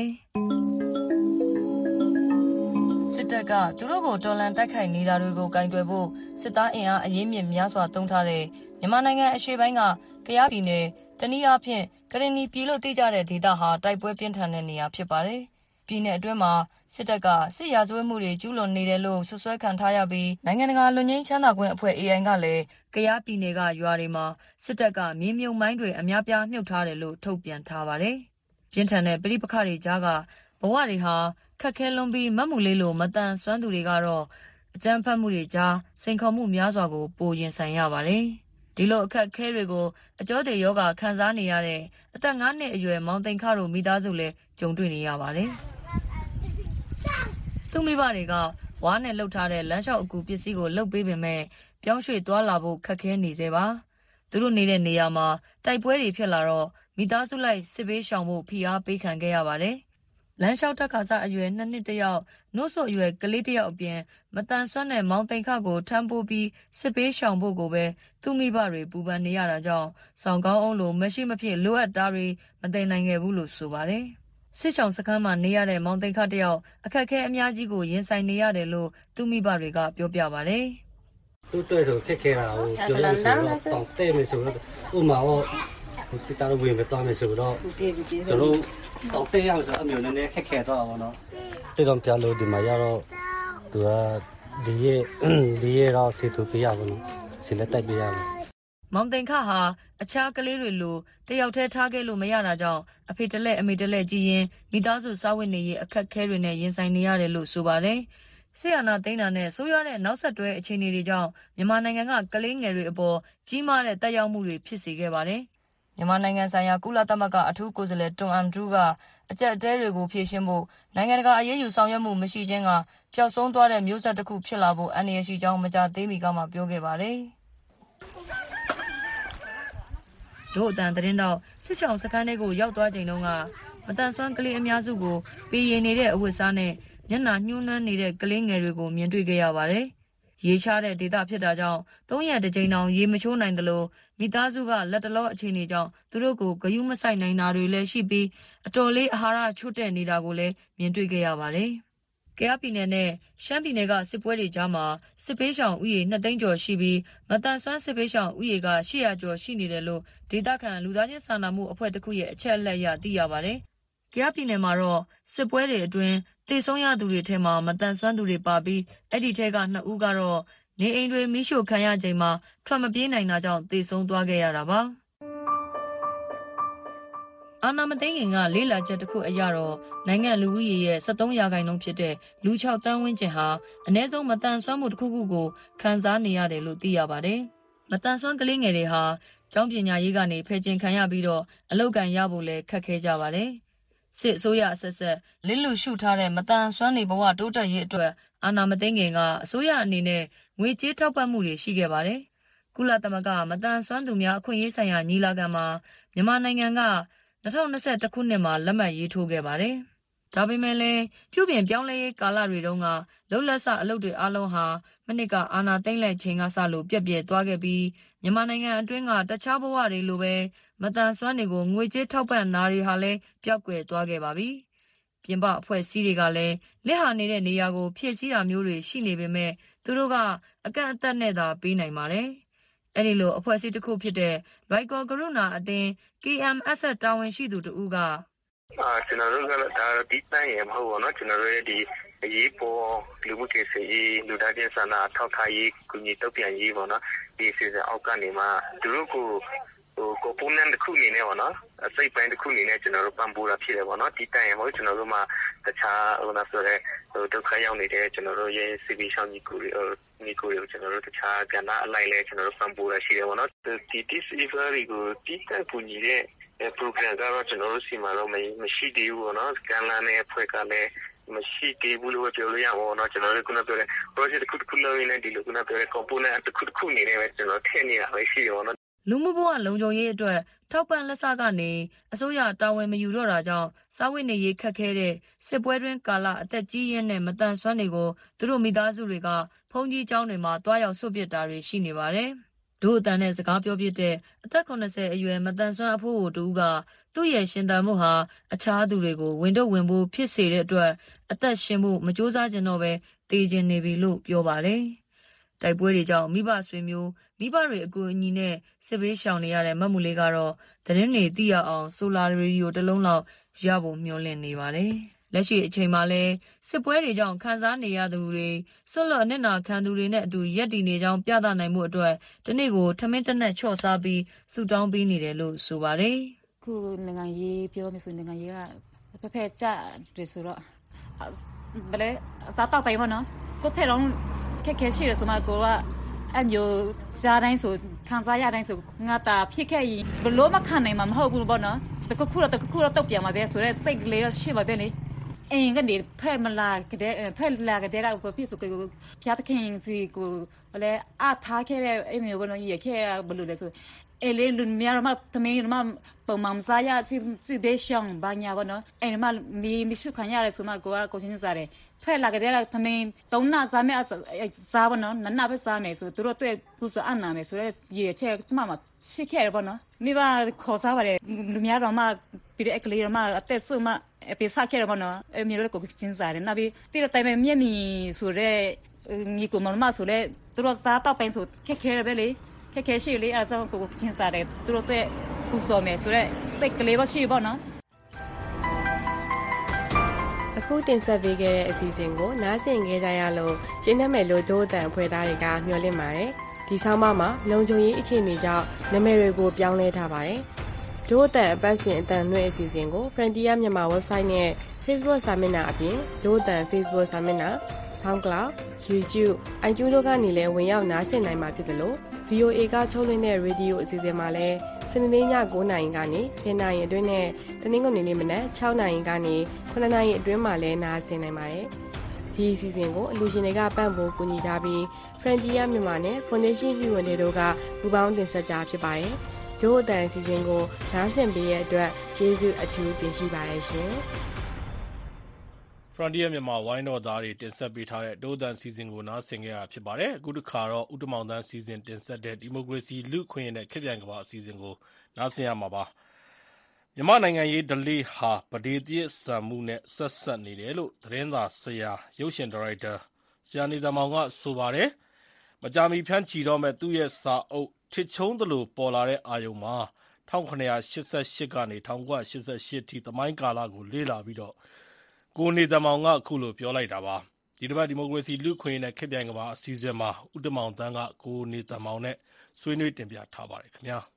စစ်တပ်ကသူတို့ကိုတော်လှန်တိုက်ခိုက်နေတာတွေကိုကင်တွယ်ဖို့စစ်သားအင်အားအရေးမြင့်များစွာသုံးထားတဲ့မြန်မာနိုင်ငံအရှေ့ပိုင်းကကယားပြည်နယ်တနည်းအားဖြင့်ကရင်နီပြည်လို့သိကြတဲ့ဒေသဟာတိုက်ပွဲပြင်းထန်တဲ့နေရာဖြစ်ပါတယ်။ပြည်နယ်အတွင်းမှာစစ်တပ်ကစစ်ရာဇဝတ်မှုတွေကျူးလွန်နေတယ်လို့ဆွဆွဲခံထားရပြီးနိုင်ငံတကာလူငင်းချမ်းသာခွင့်အဖွဲ့ AI ကလည်းကယားပြည်နယ်ကရွာတွေမှာစစ်တပ်ကမြေမြုံမိုင်းတွေအများပြားမြုပ်ထားတယ်လို့ထုတ်ပြန်ထားပါတယ်။ပြင်းထန်တဲ့ပဋိပက္ခတွေကြားကဘဝတွေဟာခက်ခဲလွန်ပြီးမတ်မူလေးလိုမတန်ဆွမ်းသူတွေကတော့အကြမ်းဖက်မှုတွေကြားစိန်ခေါ်မှုများစွာကိုပိုရင်ဆိုင်ရပါတယ်။ဒီလိုအခက်အခဲတွေကိုအကျော်တွေယောဂခံစားနေရတဲ့အသက်9နှစ်အရွယ်မောင်သိန်းခတို့မိသားစုလည်းကြုံတွေ့နေရပါတယ်။သူမိဘတွေကဝါးနဲ့လှုပ်ထားတဲ့လမ်းလျှောက်အကူပစ္စည်းကိုလှုပ်ပေးပေမဲ့ပြောင်းရွှေ့သွားလာဖို့ခက်ခဲနေစေပါ။သူတို့နေတဲ့နေရာမှာတိုက်ပွဲတွေဖြစ်လာတော့မိသားစုလိုက်စစ်ဘေးရှောင်ဖို့ဖိအားပေးခံခဲ့ရပါတယ်။လမ်းလျှောက်တက်ခါစားအရွယ်2နှစ်တယောက်နှုတ်ဆွအရွယ်ကလေးတယောက်အပြင်မတန်ဆွမ်းတဲ့မောင်သိန်းခကိုထမ်းပိုးပြီးစစ်ပေးရှောင်ဖို့ကိုပဲသူမိဘတွေပူပန်နေရတာကြောင့်ဆောင်ကောင်းအောင်လိုမရှိမဖြစ်လိုအပ်တာတွေမသိနိုင်ခဲ့ဘူးလို့ဆိုပါတယ်။စစ်ဆောင်စခန်းမှာနေရတဲ့မောင်သိန်းခတယောက်အခက်အခဲအများကြီးကိုရင်ဆိုင်နေရတယ်လို့သူမိဘတွေကပြောပြပါတယ်။သူ့တွေ့ဆိုခက်ခဲတာကိုပြောလို့ဆိုတော့တောင်းတဲ့မယ်ဆိုတော့ဥမာတော့ဒီတာလို့ဝင်မသွားမယ်ဆိုတော့ကျွန်တော်တောင်းတဲ့ရအောင်ဆိုအမျိုးနည်းနည်းခက်ခဲတော့ပါတော့တိတော်ပြလို့ဒီမှာရတော့သူကဒီရဲ့တော့စီတူပြရပါဘူးစီလက်တက်ပြရမယ်မောင်သိန်းခဟာအခြားကလေးတွေလိုတယောက်တည်းထားခဲ့လို့မရတာကြောင့်အဖေတလက်အမေတလက်ကြည်ရင်မိသားစုစားဝတ်နေရေးအခက်အခဲတွေနဲ့ရင်ဆိုင်နေရတယ်လို့ဆိုပါတယ်ဆီယနာသိန်းတာနဲ့ဆိုးရွားတဲ့နောက်ဆက်တွဲအခြေအနေတွေကြောင့်မြန်မာနိုင်ငံကကလေးငယ်တွေအပေါ်ကြီးမားတဲ့တက်ရောက်မှုတွေဖြစ်စေခဲ့ပါတယ်မြန်မာနိုင်ငံဆိုင်ရာကုလသမဂ္ဂအထူးကိုယ်စားလှယ်တွန်အမ်ဒရူးကအကြက်တဲတွေကိုဖြေရှင်းဖို့နိုင်ငံတကာအရေးယူဆောင်ရွက်မှုမရှိခြင်းကပျောက်ဆုံးသွားတဲ့မျိုးဆက်တစ်ခုဖြစ်လာဖို့အန္တရာယ်ရှိကြောင်းမကြာသေးမီကမှပြောခဲ့ပါတယ်။တို့အတန်သတင်းတော့စစ်ချောင်းစခန်းတွေကိုရောက်သွားချိန်တုန်းကမတန်ဆွမ်းကလေးအများစုကိုပေးရင်နေတဲ့အဝတ်စားနဲ့မျက်နှာညှိုးနှမ်းနေတဲ့ကလေးငယ်တွေကိုမြင်တွေ့ခဲ့ရပါတယ်။ရေချတဲ့ဒေသဖြစ်တာကြောင့်3ရက်တစ်ကြိမ်တောင်ရေမချိုးနိုင်သလိုမိသားစုကလက်တလောအခြေအနေကြောင့်သူတို့ကိုဂယုမဆိုင်နိုင်တာတွေလည်းရှိပြီးအတော်လေးအာဟာရချို့တဲ့နေတာကိုလည်းမြင်တွေ့ခဲ့ရပါတယ်။ကယားပြည်နယ်နဲ့ရှမ်းပြည်နယ်ကစစ်ပွဲတွေကြားမှာစစ်ပေးရှောင်ဥယျာဉ်2သိန်းကျော်ရှိပြီးမတန်ဆွမ်းစစ်ပေးရှောင်ဥယျာဉ်က800ကျော်ရှိနေတယ်လို့ဒေသခံလူသားချင်းစာနာမှုအဖွဲ့တစ်ခုရဲ့အချက်အလက်အရသိရပါတယ်။ကယားပြည်နယ်မှာတော့စစ်ပွဲတွေအတွင်းသေဆုံးရသူတွေထဲမှာမတန်ဆွမ်းသူတွေပါပြီးအဲ့ဒီထဲက2ဦးကတော့နေအိမ်တွေမိရှို့ခံရချိန်မှာထွက်မပြေးနိုင်တာကြောင့်သေဆုံးသွားခဲ့ရတာပါ။အာနာမသိငင်ကလေးလာချက်တစ်ခုအရတော့နိုင်ငံလူဦးရေရဲ့73%ဖြစ်တဲ့လူ6တန်းဝန်းကျင်ဟာအ ਨੇ ဆုံးမတန်ဆွမ်းမှုတစ်ခုခုကိုခံစားနေရတယ်လို့သိရပါတယ်။မတန်ဆွမ်းကလေးငယ်တွေဟာကျောင်းပညာရေးကနေဖယ်ကျင်ခံရပြီးတော့အလုပ်ကံရဖို့လည်းခက်ခဲကြပါတယ်။စစ်အစိုးရအဆက်ဆက်လစ်လူရှုထားတဲ့မတန်ဆွမ်းနေဘဝတိုးတက်ရေးအတွက်အာနာမသိငင်ကအစိုးရအနေနဲ့ငွေကြေးထောက်ပံ့မှုတွေရှိခဲ့ပါတယ်။ကုလသမဂ္ဂမတန်ဆွမ်းသူများအခွင့်အရေးဆိုင်ရာညီလာခံမှာမြန်မာနိုင်ငံက2021ခုနှစ်မှာလက်မှတ်ရေးထိုးခဲ့ပါတယ်။ဒါပေမဲ့လည်းပြုပြင်ပြောင်းလဲရေးကာလတွေတုန်းကလုံလက်စအလုပ်တွေအလုံးဟာမနစ်ကအာဏာသိမ်းလိုက်ချိန်ကစလို့ပြက်ပြဲသွားခဲ့ပြီးမြန်မာနိုင်ငံအတွင်းကတခြားဘဝတွေလိုပဲမတန်ဆွမ်းတွေကိုငွေကြေးထောက်ပံ့နာတွေဟာလည်းပျောက်ကွယ်သွားခဲ့ပါပြီ။ပြင်ပအဖွဲ့အစည်းတွေကလည်းလက်ဟာနေတဲ့နေရာကိုဖြည့်ဆည်းတာမျိုးတွေရှိနေပေမဲ့သူတို့ကအကန့်အသတ်နဲ့သာပေးနိုင်ပါတယ်။အဲဒီလိုအဖွဲ့အစည်းတစ်ခုဖြစ်တဲ့ Local ကရုဏာအသင်း KMS တာဝန်ရှိသူတို့ကကျွန်တော်တို့ကဒါဒီတိုင်းရမဟုတ်ဘူးเนาะကျွန်တော်တို့ရဲ့ဒီအရေးပေါ်လူမှုကိစ္စရေးလူသားချင်းစာနာထောက်ထားရေးကုညီတုံ့ပြန်ရေးပေါ့နော်ဒီစီစဉ်အောက်ကနေမှသူတို့ကိုcomponent တစ်ခုအနေနဲ့ပေါ့နော်အစိတ်ပိုင်းတစ်ခုအနေနဲ့ကျွန်တော်တို့ပံ့ပိုးတာဖြစ်တယ်ပေါ့နော်ဒီတိုင်းရမဟုတ်ကျွန်တော်တို့မှာတခြားဟိုနာဆိုတဲ့ဒုက္ခရောက်နေတဲ့ကျွန်တော်တို့ရဲ့စီဗီရှောင်းညီကိုတွေကိုကျွန်တော်တို့တခြားကဏ္ဍအလိုက်လဲကျွန်တော်တို့ပံ့ပိုးရရှိတယ်ပေါ့နော်ဒီ disability ကိုဒီတိုင်းကုညီတဲ့program ကတော့ကျွန်တော်တို့စီမှာတော့မရှိသေးဘူးပေါ့နော်ကံလာတဲ့အဖွဲ့ကလည်းမရှိသေးဘူးလို့ပြောလို့ရပါဘောเนาะကျွန်တော်တို့ခုနပြောတဲ့ project တစ်ခုလုံးရင်းနဲ့ဒီလိုခုနပြောတဲ့ component တစ်ခုနေနဲ့ပဲကျွန်တော်ထည့်နေတာပဲရှိတယ်ပေါ့เนาะလူမှုဘဝလုံခြုံရေးအတွက်ထောက်ပံ့လက်စကနေအစိုးရတာဝန်မယူတော့တာကြောင့်စားဝတ်နေရေးခက်ခဲတဲ့စစ်ပွဲတွင်းကာလအသက်ကြီးရင်းနဲ့မတန်ဆွမ်းတွေကိုသူတို့မိသားစုတွေကဘုံကြီးကျောင်းတွေမှာတွားရောက်ဆွတ်ပစ်တာတွေရှိနေပါတယ်ဒုအတန်းနဲ့စကားပြောပြတဲ့အသက်80အရွယ်မတန်ဆွမ်းအဖိုးတူကသူ့ရဲ့ရှင်သန်မှုဟာအခြားသူတွေကိုဝင်တော့ဝင်ဖို့ဖြစ်စေတဲ့အတွက်အသက်ရှင်ဖို့မကြိုးစားကြတော့ပဲတေးကျင်နေပြီလို့ပြောပါတယ်။တိုက်ပွဲတွေကြောင့်မိဘဆွေမျိုးမိဘတွေအကူအညီနဲ့စစ်ဘေးရှောင်နေရတဲ့မတ်မူလေးကတော့သတင်းတွေသိရအောင်ဆိုလာရေဒီယိုတစ်လုံးလောက်ရဖို့မျှော်လင့်နေပါတယ်။လက်ရှိအချိန်မှာလည်းစစ်ပွဲတွေကြောင့်ခံစားနေရသူတွေဆွလွတ်အနစ်နာခံသူတွေနဲ့အတူရက်တည်နေကြောင်းပြသနိုင်မှုအတွက်ဒီနေ့ကိုထမင်းတနက်ချော့စားပြီးဆူတောင်းပေးနေတယ်လို့ဆိုပါတယ်။ခုနိုင်ငံရေးပြောမယ်ဆိုနိုင်ငံရေးကဖက်ကြတယ်ဆိုတော့ဘယ်လဲစားတော့ပိုင်းမနော်ကိုထဲတော့ခက်ခဲရှိတယ်ဆိုမှကိုကအမျိုးကြားတိုင်းဆိုခံစားရတိုင်းဆိုငါတာဖြစ်ခဲ့ရင်ဘလို့မခံနိုင်မှာမဟုတ်ဘူးပေါ့နော်တခုခုတော့တုတ်ပြန်မှာပဲဆိုတော့စိတ်ကလေးတော့ရှိပါပဲလေအင်းကနေဖက်မလာကတဲ့ကပြစ်ဆိုကိုပြတ်ခင်စီကိုလေအထားခဲ့တဲ့အမျိုးဘောနော်ရခဲ့ဘလို့လဲဆိုအဲလေလူများမသမီးမပုံမှန်စားရစီဒေရှောင်းဘာညာဘောနော်အဲမမီရှုခံရတယ်ဆိုမှကိုချင်းစားတယ်ဖက်လာကတဲ့ကသမီးတုံးနာစားမဲ့စားဘောနော်နနပဲစားမယ်ဆိုသူတို့တွေ့ဘူးဆိုအနာမယ်ဆိုရဲရချက်ကျမရှိခဲ့ရဘောနော်မိဘခေါ်စားပါတယ်လူများတော့မှပြီးတဲ့အကလေးတော့မှအသက်ဆုမှအပိစားခဲ့ရဘောနော်အဲမျိုးလည်းကိုချင်းစားတယ်နောက်ပြီးတိရတိုင်မဲ့မြက်မီဆိုရဲညီကိုမမဆိုလဲသူတို့စားတော့ပိုင်းဆိုခက်ခဲရပဲလေခက်ခဲရှိလေအဲဒါကြောင့်ကိုချင်းစားတယ်သူတို့တွေ့ဘူးဆိုမယ်ဆိုရဲစိတ်ကလေးပါရှိဘောနော်အခုတင်ဆက်ပေးခဲ့တဲ့အစီအစဉ်ကိုနားဆင်ကြကြရလို့ကျင်းနှမဲ့လို့ဒို့အတန်အဖွဲ့သားတွေကမျှော်လင့်ပါတယ်ဒီဆောင်းပါးမှာလုံခြုံရေးအခြေအနေကြောင့်နာမည်တွေကိုပြောင်းလဲထားပါတယ်ဒို့အတန်အပတ်စဉ်အတန်နှွဲ့အစီအစဉ်ကို Frontier မြန်မာ website နဲ့ Facebook စာမျက်နှာအပြင်ဒို့အတန် Facebook စာမျက်နှာ SoundCloud YouTube iTunes တို့ကနေလည်းဝင်ရောက်နားဆင်နိုင်မှာဖြစ်တယ်လို့ VOA ကထုတ်လွှင့်တဲ့ရေဒီယိုအစီအစဉ်မှာလည်းစနေနေ့ည9:00 နာရီကနေ10:00 နာရီအတွင်းနဲ့တနင်္ဂနွေနေ့မနက်6:00 နာရီကနေ9:00 နာရီအတွင်းမှာလည်းနားဆင်နိုင်ပါတယ်။ဒီအစီအစဉ်ကိုအလူရှင်တွေကပံ့ပိုးကူညီထားပြီး Frontier မြန်မာနဲ့ Foundation Human တို့ကပူးပေါင်းတင်ဆက်ကြဖြစ်ပါတယ်။ရိုးအတန်အစီအစဉ်ကိုနားဆင်ပေးတဲ့အတွက်ကျေးဇူးအထူးတင်ရှိပါတယ်ရှင်။ Frontier မြန်မာဝိုင်းတော်သားတွေတင်ဆက်ပေးထားတဲ့ဒို့တန်စီစဉ်ကိုနားဆင်ကြရဖြစ်ပါတယ်။အခုတစ်ခါတော့ဦးတမောင်တန်းစီစဉ်တင်ဆက်တဲ့ဒီမိုကရေစီလူ့အခွင့်အရေးနဲ့ခေတ်ပြိုင်ကမ္ဘာအစီအစဉ်ကိုနားဆင်ရမှာပါ။မြန်မာနိုင်ငံရေးဓလေ့ဟာပဒေသရာဇ်မှုနဲ့ဆက်စပ်နေတယ်လို့သတင်းစာဆရာရုပ်ရှင်ဒါရိုက်တာဆရာနေသမ္မောင်ကဆိုပါတယ်။မကြာမီဖြန့်ချီတော့မဲ့သူ့ရဲ့စာအုပ်ထစ်ချုံးသလိုပေါ်လာတဲ့အာရုံမှာ1788ကနေ1988ထိသမိုင်းကာလကိုလေ့လာပြီးတော့ကိုနေသမ္မောင်ကအခုလိုပြောလိုက်တာပါဒီတစ်ပတ်ဒီမိုကရေစီလူ့ခွင့်ရေးနဲ့ခေတ်ပြိုင်ကမ္ဘာအစီအစဉ်မှာဦးတမောင်တန်းကကိုနေသမ္မောင်နဲ့ဆွေးနွေးတင်ပြထားပါတယ်ခင်ဗျာ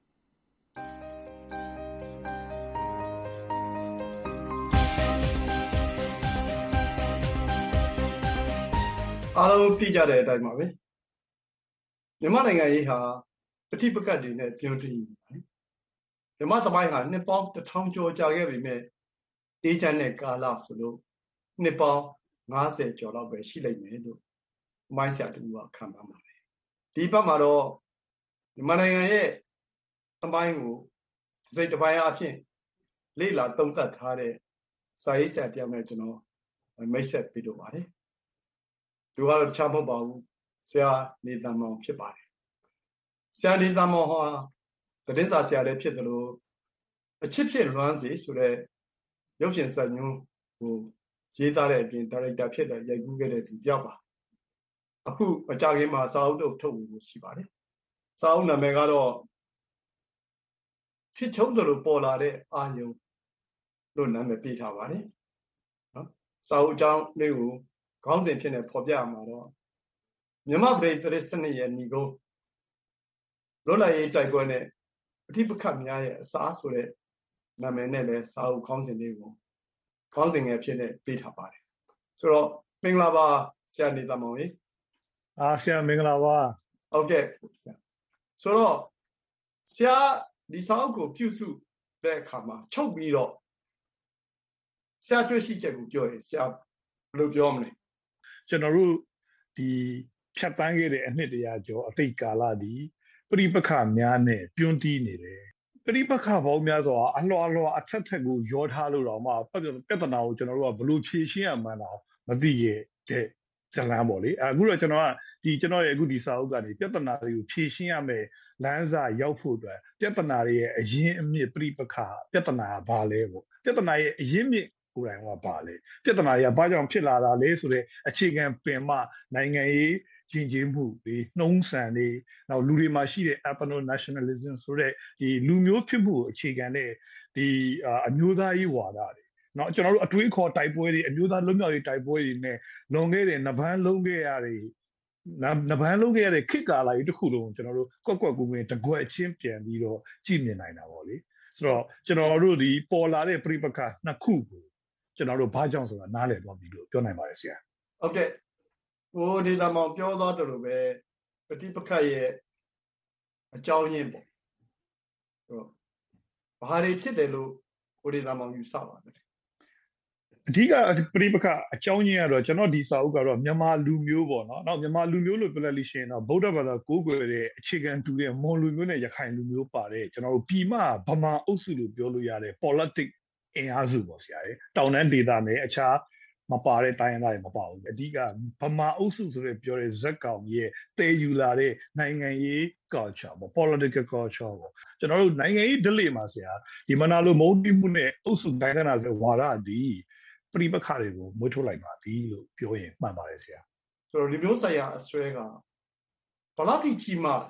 အားလုံးသိကြတဲ့အတိုင်းပါပဲမြန်မာနိုင်ငံရေးဟာပဋိပက္ခတွေနဲ့ပြုံးတည်နေပါတယ်မြန်မာသမိုင်းဟာနှစ်ပေါင်း1000ကျော်ကြာခဲ့ပြီမဲ့အေးချမ်းတဲ့ကာလဆိုလို့နှစ်ပေါင်း50ကျော်လောက်ပဲရှိလိမ့်မယ်လို့မိုင်းဆရာတူကခံပါမှာပဲဒီဘက်မှာတော့မြန်မာနိုင်ငံရဲ့သမိုင်းကိုစိတ်တစ်ပိုင်းအဖြစ်လေ့လာသုံးသပ်ထားတဲ့စာရေးဆရာတယောက်နဲ့ကျွန်တော်မိတ်ဆက်ပြီးတော့ပါတယ်သူကတော့တခြားမဟုတ်ပါဘူးဆရာနေတမောင်ဖြစ်ပါတယ်ဆရာနေတမောင်ဟာသတင်းစာဆရာလည်းဖြစ်တယ်လို့အချစ်ဖြစ်လွမ်းစေဆိုတဲ့ရုပ်ရှင်ဇာတ်ညွှန်းကိုရေးသားတဲ့အပြင်ဒါရိုက်တာဖြစ်တဲ့ရိုက်ကူးခဲ့တဲ့သူပြောက်ပါအခုအကြခင်မှာစာအုပ်တို့ထုတ်လို့ရှိပါတယ်စာအုပ်နာမည်ကတော့ချစ်ချုံးတယ်လို့ပေါ်လာတဲ့အာယုံလို့နာမည်ပေးထားပါတယ်နော်စာအုပ်အကြောင်းလေးကိုခေါင်းစဉ်ဖြစ်နေဖော်ပြမှာတော့မြမပရိသေစနစ်ရဲ့ညီကုန်းလွတ်လပ်ရေးတိုက်ပွဲနဲ့အဓိပက္ခများရဲ့အစားဆိုတဲ့နာမည်နဲ့လည်းစာအုပ်ခေါင်းစဉ်လေးကိုခေါင်းစဉ်ငယ်ဖြစ်နေပေးထားပါတယ်ဆိုတော့မင်္ဂလာပါဆရာနေတမောင်ရေဆရာမင်္ဂလာပါဟုတ်ကဲ့ဆရာဆိုတော့ဆရာဒီစာအုပ်ကိုပြုစုတဲ့အခါမှာချုပ်ပြီးတော့ဆရာတွေ့ရှိချက်ကိုပြောရင်ဆရာဘယ်လိုပြောမလဲကျွန်တော်တို့ဒီဖြတ်တန်းခဲ့တဲ့အနှစ်တရာကျော်အတိတ်ကာလဒီပရိပက္ခများနဲ့တွန်းတီးနေတယ်ပရိပက္ခပေါင်းများစွာအလွှာအထက်ကိုရောထားလို့တော့မှပြဿနာကိုကျွန်တော်တို့ကဘယ်လိုဖြေရှင်းရမှန်းတော့မသိရဲ့တဲ့ဇလန်းပေါ့လေအခုတော့ကျွန်တော်ရဲ့အခုဒီစာအုပ်ကနေပြဿနာတွေကိုဖြေရှင်းရမယ်လမ်းစာရောက်ဖို့အတွက်ပြဿနာတွေရဲ့အရင်းအမြစ်ပရိပက္ခပြဿနာကဘာလဲပေါ့ပြဿနာရဲ့အရင်းမြစ်ကိုယ်တိုင်ကဘာလဲပြဿနာတွေကဘာကြောင့်ဖြစ်လာတာလဲဆိုတဲ့အခြေခံပင်မနိုင်ငံရေးယဉ်ကျေးမှုတွေနှုံးဆန်တွေနောက်လူတွေမှာရှိတဲ့ ethno nationalism ဆိုတဲ့ဒီလူမျိုးဖြစ်မှုကိုအခြေခံတဲ့ဒီအမျိုးသားရေးဝါဒတွေနော်ကျွန်တော်တို့အတွေးခေါ်တိုက်ပွဲတွေအမျိုးသားလွတ်မြောက်ရေးတိုက်ပွဲတွေနဲ့လွန်ခဲ့တဲ့နဗန်းလုံးခဲ့ရတဲ့ခေတ်ကာလကြီးတစ်ခုလုံးကျွန်တော်တို့ကွက်ကူငင်တကွက်ချင်းပြန်ပြီးတော့ကြည့်မြင်နိုင်တာပေါ့လေဆိုတော့ကျွန်တော်တို့ဒီပေါ်လာတဲ့ပြိပက္ခနှစ်ခုကိုကျွန်တော်တို့ဘာကြောင့်ဆိုတာနားလည်သွားပြီလို့ပြောနိုင်ပါတယ်ဆရာဟုတ်ကဲ့ဟိုဒီတမောင်ပြောသွားတယ်လို့ပဲပဋိပက္ခရဲ့အကြောင်းရင်းပေါ့ဆိုတော့ဘာတွေဖြစ်တယ်လို့ဟိုဒီတမောင်ယူဆပါတယ်အဓိကပြိပက္ခအကြောင်းရင်းကတော့ကျွန်တော်ဒီစာအုပ်ကတော့မြန်မာလူမျိုးပေါ့နော်နောက်မြန်မာလူမျိုးလို့ပြောလိုက်လို့ရှိရင်တော့ဗုဒ္ဓဘာသာကိုးကွယ်တဲ့အခြေခံတူတဲ့မွန်လူမျိုးနဲ့ရခိုင်လူမျိုးပါတယ်ကျွန်တော်တို့ပြည်မဗမာအုပ်စုလို့ပြောလို့ရတဲ့ politics အင်အားစုပေါ့ဆရာရေတောင်တန်းဒေသနဲ့အခြားမပါတဲ့တိုင်းရင်းသားတွေမပါဘူးအဓိကဗမာအုပ်စုဆိုတဲ့ပြောတဲ့ဇက်ကောင်ရဲ့တည်ယူလာတဲ့နိုင်ငံရေး culture ပေါ့ political culture ပေါ့ကျွန်တော်တို့နိုင်ငံရေး delay မှာဆရာဒီမနာလိုမုန်းတိမှုနဲ့အုပ်စုတိုင်းဒေသဆိုဝါဒဒီပရိပက္ခတွေကိုမွေးထုတ်လိုက်ပါသည်လို့ပြောရင်မှန်ပါတယ်ဆရာဆိုတော့ဒီမျိုးဆိုင်ရာအစွဲကဘလောက်ထိကြီးမား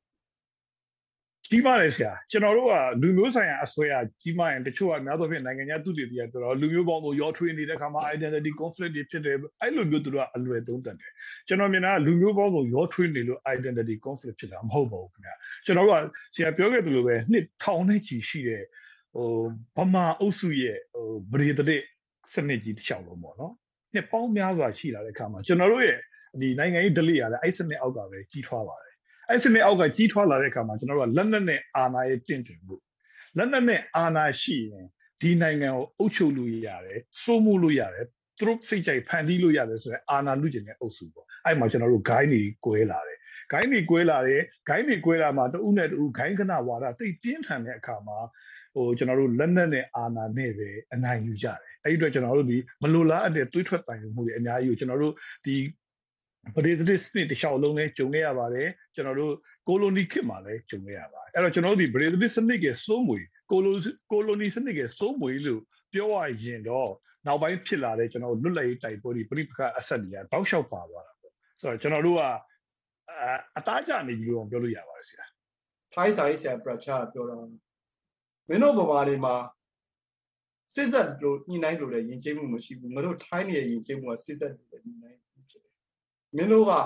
ကြီးမားတယ်ဆရာကျွန်တော်တို့ကလူမျိုးဆိုင်ရာအစွဲကကြီးမားရင်တချို့ကများသောဖြင့်နိုင်ငံခြားသူတွေပြောတော့လူမျိုးပေါင်းကိုရောထွေးနေတဲ့ခါမှာ identity conflict တွေဖြစ်တယ်အဲ့လိုမျိုးသူတို့ကအလွယ်သုံးတတ်တယ်ကျွန်တော်မြင်တာလူမျိုးပေါင်းကိုရောထွေးနေလို့ identity conflict ဖြစ်တာမဟုတ်ပါဘူးခင်ဗျာကျွန်တော်တို့ကဆရာပြောခဲ့သလိုပဲနှစ်ထောင်နဲ့ချီရှိတဲ့ဗမာအုပ်စုရဲ့ဗရေတဲ့စနစ်ကြီးတစ်ချောင်းလုံးပေါ့နော်နှစ်ပေါင်းများစွာရှိလာတဲ့အခါမှာကျွန်တော်တို့ရဲ့ဒီနိုင်ငံရေး delay ရတဲ့အဲ့စနစ်အောက်ကပဲကြီးထွားပါတယ်အဲ့စနစ်အောက်ကကြီးထွားလာတဲ့အခါမှာကျွန်တော်တို့ကလက်နက်နဲ့အာဏာရဲ့တင့်တယ်မှုလက်နက်နဲ့အာဏာရှိရင်ဒီနိုင်ငံကိုအုပ်ချုပ်လို့ရတယ်စိုးမိုးလို့ရတယ်သူတို့စိတ်ကြိုက်ဖန်တီးလို့ရတယ်ဆိုရင်အာဏာလူကျင်တဲ့အုပ်စုပေါ့အဲ့မှာကျွန်တော်တို့ဂိုင်းတွေကွဲလာတယ်ဂိုင်းတွေကွဲလာမှာတဦးနဲ့တဦးဂိုင်းကနဝါဒသိပြင်းထန်တဲ့အခါမှာကျွန်တော်တို့လက်နက်နဲ့အာဏာနဲ့ပဲအနိုင်ယူကြတယ်အဲ့ဒီတော့ကျွန်တော်တို့ဒီမလိုလားအပ်တဲ့တွေးထွက်တိုင်မှုတွေအများကြီးကိုကျွန်တော်တို့ဒီပဒေသစ်စနစ်တစ်လျှောက်လုံးနဲ့ဂျုံခဲ့ရပါတယ်ကျွန်တော်တို့ကိုလိုနီခေတ်မှာလည်းဂျုံခဲ့ရပါတယ်အဲ့တော့ကျွန်တော်တို့ဒီပဒေသစ်စနစ်ရဲ့စိုးမွေကိုလိုနီစနစ်ရဲ့စိုးမွေလို့ပြောရရင်တော့နောက်ပိုင်းဖြစ်လာတဲ့ကျွန်တော်တို့လွတ်လပ်ရေးတိုက်ပွဲတွေပြိပက္ခအဆက်တွေကတောက်လျှောက်ပါသွားတာပေါ့ဆိုတော့ကျွန်တော်တို့ကအသားကျနေပြီလို့ပြောလို့ရပါတယ်ဆရာထိုင်းဆိုင်ဆရာပရချာပြောတော့မင်းတို့ဗမာတွေမှာစစ်ဆက်လို့ညှိနှိုင်းလို့လည်းယဉ်ကျေးမှုမရှိဘူးငါတို့ထိုင်းနေရဲ့ယဉ်ကျေးမှုကစစ်ဆက်လို့လည်းညှိနှိုင်းဖြစ်တယ်မင်းတို့က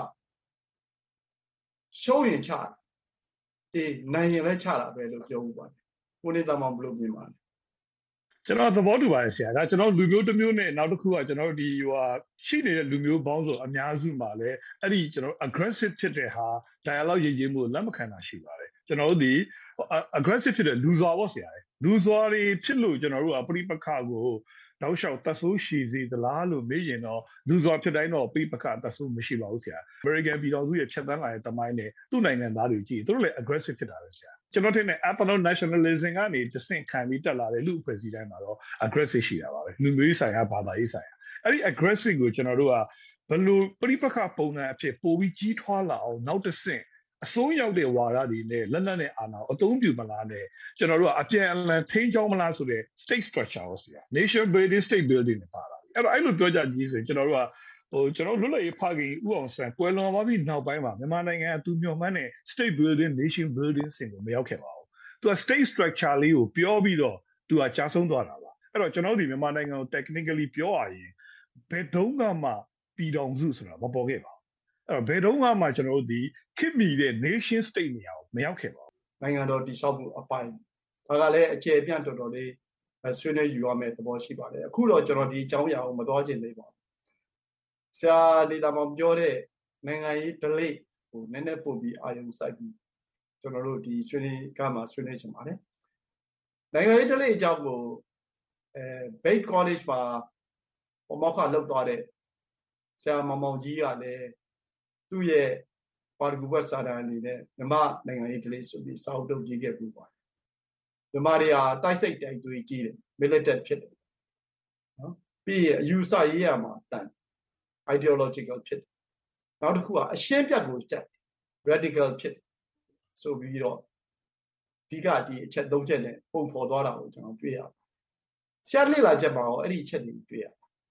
ရှုံးရင်ချတယ်နိုင်ရင်လည်းချတာပဲလို့ပြောမှုပါတယ်ကိုနေသားမောင်ဘယ်လိုမြင်ပါလဲကျွန်တော်သဘောတူပါတယ်ဆရာဒါကျွန်တော်လူမျိုးတစ်မျိုးနဲ့နောက်တစ်ခုကကျွန်တော်ဒီရှိနေတဲ့လူမျိုးပေါင်းစုံအများစုမှာလည်းအဲ့ဒီကျွန်တော် aggressive ဖြစ်တဲ့ဟာ dialogue ရည်ရည်မှုလက်မခံတာရှိပါတယ်ကျွန်တော်တို့ဒီ aggressive ဖြစ်တဲ့လူစွာပေါ့ဆရာလူစွာတွေဖြစ်လို့ကျွန်တော်တို့ကပြိပက္ခကိုနောက်လျှောက်တဆိုးရှိစေသလားလို့မေးရင်တော့လူစွာဖြစ်တိုင်းတော့ပြိပက္ခတဆိုးမရှိပါဘူးဆရာ American ပြည်တော်စုရဲ့ဖြတ်သန်းလာတဲ့တမိုင်းနဲ့သူ့နိုင်ငံသားတွေကြည့်သူတို့လည်း aggressive ဖြစ်တာပဲဆရာကျွန်တော်ထင်တယ် ethno nationalism ကနေတဆင့်ခံပြီးတက်လာတဲ့လူအဖွဲ့အစည်းတိုင်းမှာတော့ aggressive ရှိတာပါပဲလူမျိုးဆိုင်ရာဘာသာရေးဆိုင်ရာအဲ့ဒီ aggressive ကိုကျွန်တော်တို့ကဘယ်လိုပြိပခပုံစံအဖြစ်ပိုပြီးကြီးထွားလာအောင်နောက်တစ်ဆင့်အစိုးရောက်တဲ့ဝါဒတွေနဲ့လက်နက်နဲ့အာဏာအသုံးပြုမလားနဲ့ကျွန်တော်တို့ကအပြန်အလှန်ထိန်းချောင်းမလားဆိုတဲ့ state structure ကိုစီရ nation building state building နဲ့ပါလာတယ်အဲ့လိုပြောကြကြီးဆိုရင်ကျွန်တော်တို့ကကျွန်တော်လွတ်လပ်ရေးဖခင်ဥအောင်ဆန်းကွယ်လွန်သွားပြီးနောက်ပိုင်းမှာမြန်မာနိုင်ငံအတူမျှော်မှန်းတဲ့ state building nation building စင်ကိုမရောက်ခဲ့ပါဘူးသူက state structure လေးကိုပြောပြီးတော့သူကကြားဆုံးသွားတာပါအဲ့တော့ကျွန်တော်ဒီမြန်မာနိုင်ငံကို technically ပြောရရင်ဘယ်တုန်းကမှပြည်တော်စုဆိုတာမပေါ်ခဲ့ပါဘူးအဲ့တော့ဘယ်တုန်းကမှကျွန်တော်တို့ဒီခေတ်မီတဲ့ nation state နေရာကိုမရောက်ခဲ့ပါဘူးနိုင်ငံတော်တည်ဆောက်မှုအပိုင်းဒါကလည်းအခြေအပြန့်တော်တော်လေးဆွေးနွေးယူရမယ့်သဘောရှိပါတယ်အခုတော့ကျွန်တော်ဒီအကြောင်းအရာကိုမသွားချင်သေးပါဘူးဆရာနေတာမောင်ပြောတဲ့နိုင်ငံရေး delay ဟိုနည်းနည်းပို့ပြီးအာရုံစိုက်ပြီးကျွန်တော်တို့ဒီဆွေးနွေးကမှဆွေးနွေးချင်ပါတယ်နိုင်ငံရေး delay အကြောင်းကိုBate College မှာဘမောက်ခလောက်သွားတဲ့ဆရာမောင်ကြီးကလည်းသူ့ရဲ့ပါရဂူဘတ်စာတမ်းအနေနဲ့မြန်မာနိုင်ငံရေး delay ဆိုပြီးစာအုပ်ထုတ်ကြည့်ခဲ့ပြီးပါတယ်မြန်မာတွေဟာတိုက်စိတ်တိုက်သွေးကြီးတယ် militant ဖြစ်တယ်နော်ပြီးရင်အယူဆရေးရမှာတန်ideological ဖြစ်တယ်နောက်တစ်ခုကအရှင်းပြတ်ကိုကြက် radical ဖြစ်တယ်ဆိုပြီးတော့ဒီအချက်၃ချက်နဲ့ပုံဖော်သွားတာကိုကျွန်တော်တွေ့ရပါတယ်ဆရာလေ့လာချက်မှာရောအဲ့ဒီအချက်တွေတွေ့ရ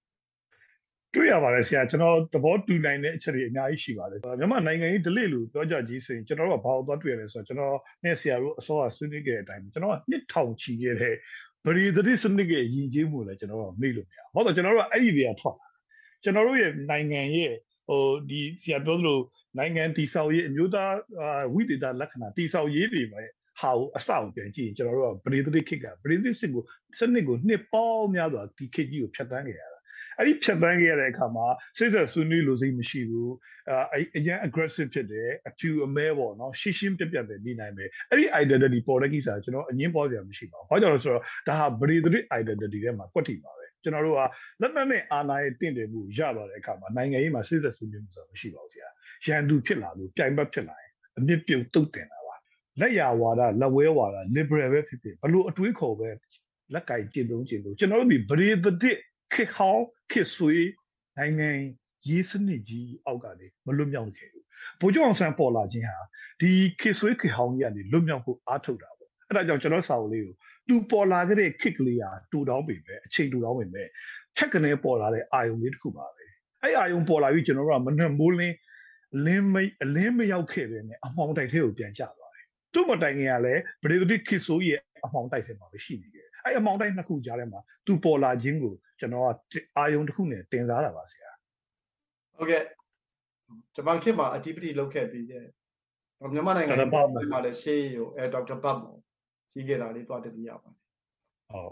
ပါတယ်ဆရာကျွန်တော်သဘောတူနိုင်တဲ့အချက်တွေအများကြီးရှိပါတယ်မြန်မာနိုင်ငံရေး delay လို့ပြောကြကြီးဆိုရင်ကျွန်တော်တို့ကဘာလို့သွားတွေ့ရလဲဆိုတော့ကျွန်တော်နဲ့ဆရာတို့အစောကဆွေးနွေးခဲ့တဲ့အတိုင်းကျွန်တော်ကနှစ်ထောင်ချီခဲ့တဲ့ဗရီသတိစနစ်ရဲ့ယဉ်ကျေးမှုလည်းကျွန်တော်တို့မေ့လို့မရဘူးဟုတ်တော့ကျွန်တော်တို့ကအဲ့ဒီတွေကထွက်လာကျွန်တော်တို့ရဲ့နိုင်ငံရဲ့ဒီဆရာပြောသလိုနိုင်ငံတည်ဆောက်ရေးအမျိုးသားဝိသေသလက္ခဏာတည်ဆောက်ရေးတွေပဲဟာကိုအစကိုပြန်ကြည့်ရင်ကျွန်တော်တို့ကဗရီသတိခေတ်ကဗရီသတိစနစ်ကိုနှစ်ပေါင်းများစွာဒီခေတ်ကြီးကိုဖြတ်သန်းခဲ့ရတာအဲ့ဒီဖြတ်သန်းခဲ့ရတဲ့အခါမှာစိတ်ဆက်ဆွေးနွေးလို့စိတ်မရှိဘူးအရင် aggressive ဖြစ်တယ်အဖြူအမဲပေါ့နော်ရှင်းပြတ်ပဲနေနိုင်မယ်အဲ့ဒီ identity ပေါ်တဲ့ကိစ္စကျွန်တော်အငင်းပေါ်စရာမရှိပါဘူးဘာကြောင့်လဲဆိုတော့ဒါဟာဗရီသတိ identity ထဲမှာကွက်တီပါပဲကျွန်တော်တို့ကလက်နက်နဲ့အာဏာရဲ့တင့်တယ်မှုရလာတဲ့အခါမှာနိုင်ငံရေးမှာစိတ်သက်ဆွေးနွေးမှုဆိုတာမရှိပါဘူးဆရာရန်သူဖြစ်လာလို့ပြိုင်ဘက်ဖြစ်လာရင်အမြင့်ပြုတ်တုတ်တင်တာပါလက်ရဝါဒလက်ဝဲဝါဒ liberal ပဲဖြစ်ဘလို့အတွေးခေါ်ပဲလက်ကင်ကျင့်သုံးကျွန်တော်တို့ဒီဗရီသတိခေတ်ဟောင်းခေတ်ဆွေးနိုင်ငံရေးစနစ်ကြီးအောက်ကနေမလွတ်မြောက်ခဲ့ဘူးဗိုလ်ချုပ်အောင်ဆန်းပေါ်လာခြင်းဟာဒီခေတ်ဆွေးခေတ်ဟောင်းကြီးကနေလွတ်မြောက်ဖို့အားထုတ်တာပေါ့အဲ့ဒါကြောင့်ကျွန်တော်စာအုပ်လေးကိုသူပေါ်လာခဲ့တဲ့ခေတ်ကလေးဟာတူတောင်းပေမဲ့အချိန်တူတောင်းပေမဲ့ထက်ကနေပေါ်လာတဲ့အာယုံလေးတစ်ခုပါပဲအဲ့အာယုံပေါ်လာပြီးကျွန်တော်တို့ကမနှံမိုးလင်းအလင်းမရောက်ခဲ့ပဲနဲ့အမှောင်တိုက်ထဲကိုပြန်ကျသွားတယ်သူ့မတိုင်ခင်ကလည်းဗရေဒတိခေတ်ဆိုးရဲ့အမှောင်တိုက်ထဲမှာပဲရှိနေတယ်အဲ့အမှောင်တိုက်နှစ်ခုကြားထဲမှာသူပေါ်လာခြင်းကိုကျွန်တော်ကအာယုံတစ်ခုနဲ့တင်စားတာပါဆရာဟုတ်ကဲ့ကျွန်မခေတ်မှာအတိပတိလောက်ခဲ့ပြီးတဲ့မြန်မာနိုင်ငံမှာလည်းရှေးဟိုဒေါက်တာဘတ်မော်ကြီးခဲ့တာလေးသွားတတိယပါတယ်ဟုတ်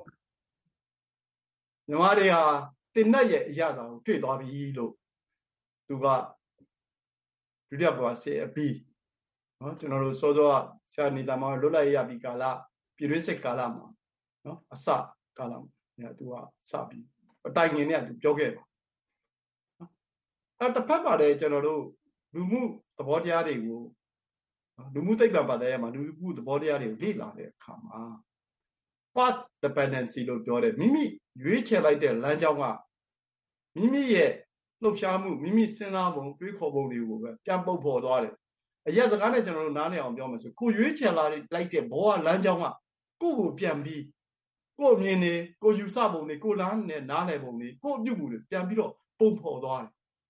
မြန်မာတွေဟာတင်နဲ့ရဲ့အရာတော်ကိုတွေ့သွားပြီလို့သူကဒုတိယဘဝဆေးအပြီးနော်ကျွန်တော်တို့စောစောကဆရာနေတာမှာလွတ်လပ်ရပြီကာလပြည်တွင်းစစ်ကာလမှာနော်အစကာလမှာသူကစပြီးအတိုင်ငင်နဲ့သူပြောခဲ့ပါအဲ့တစ်ဖက်မှာလည်းကျွန်တော်တို့လူမှုသဘောတရားတွေကိုလူမှုသိပ္ပံဘာသာရပ်မှာလူမှုသဘောတရားတွေကိုလေ့လာတဲ့အခါမှာ path dependency လို့ပြောတယ်မိမိရွေးချယ်လိုက်တဲ့လမ်းကြောင်းကမိမိရဲ့လှုပ်ရှားမှုမိမိစဉ်းစားပုံတွေးခေါ်ပုံတွေကိုပဲပြန်ပုတ်ဖော်သွားတယ်အရက်စကားနဲ့ကျွန်တော်တို့နားလည်အောင်ပြောမယ်ဆိုကိုရွေးချယ်လိုက်တဲ့ဘောကလမ်းကြောင်းကကိုယ့်ကိုပြန်ပြီးကိုယ့်မြင်နေကိုယူဆပုံတွေကိုလမ်းနဲ့နားလည်ပုံတွေကိုယ့်အပြုမှုတွေပြန်ပြီးတော့ပုံဖော်သွားတယ်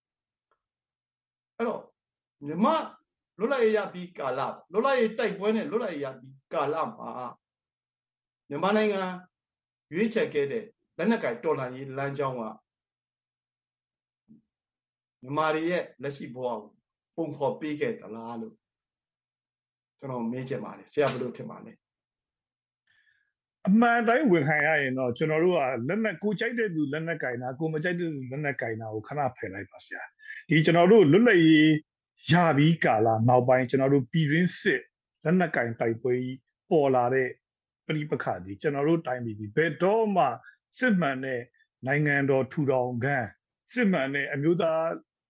အဲ့တော့မြမလွတ်လပ်ရေးရပြီးကာလလွတ်လပ်ရေးတိုက်ပွဲနဲ့လွတ်လပ်ရေးရပြီးကာလမှာမြန်မာနိုင်ငံရွေးချယ်ခဲ့တဲ့လက်နက်ကိုင်တော်လှန်ရေးလမ်းကြောင်းကမြန်မာတွေရဲ့လက်ရှိဘဝကိုပုံဖော်ပေးခဲ့သလားလို့ကျွန်တော်မေးချင်ပါတယ်ဆရာဘယ်လိုထင်ပါလဲအမှန်တိုင်းဝင်ခံရရင်တော့ကျွန်တော်တို့ကလက်နက်ကိုကြိုက်တဲ့သူလက်နက်ကင်တာကိုမကြိုက်တဲ့သူလက်နက်ကင်တာကိုခဏဖယ်လိုက်ပါဆရာဒီကျွန်တော်တို့လွတ်လပ်ရေးရပြီးကာလနောက်ပိုင်းကျွန်တော်တို့ပြည်တွင်းစစ်လက်နက်ကင်တိုက်ပွဲကြီးပေါ်လာတဲ့ပရိပခါဒီကျွန်တော်တို့တိုင်းပြည်ဘယ်တော့မှစစ်မှန်တဲ့နိုင်ငံတော်ထူထောင်ခံစစ်မှန်တဲ့အမျိုးသား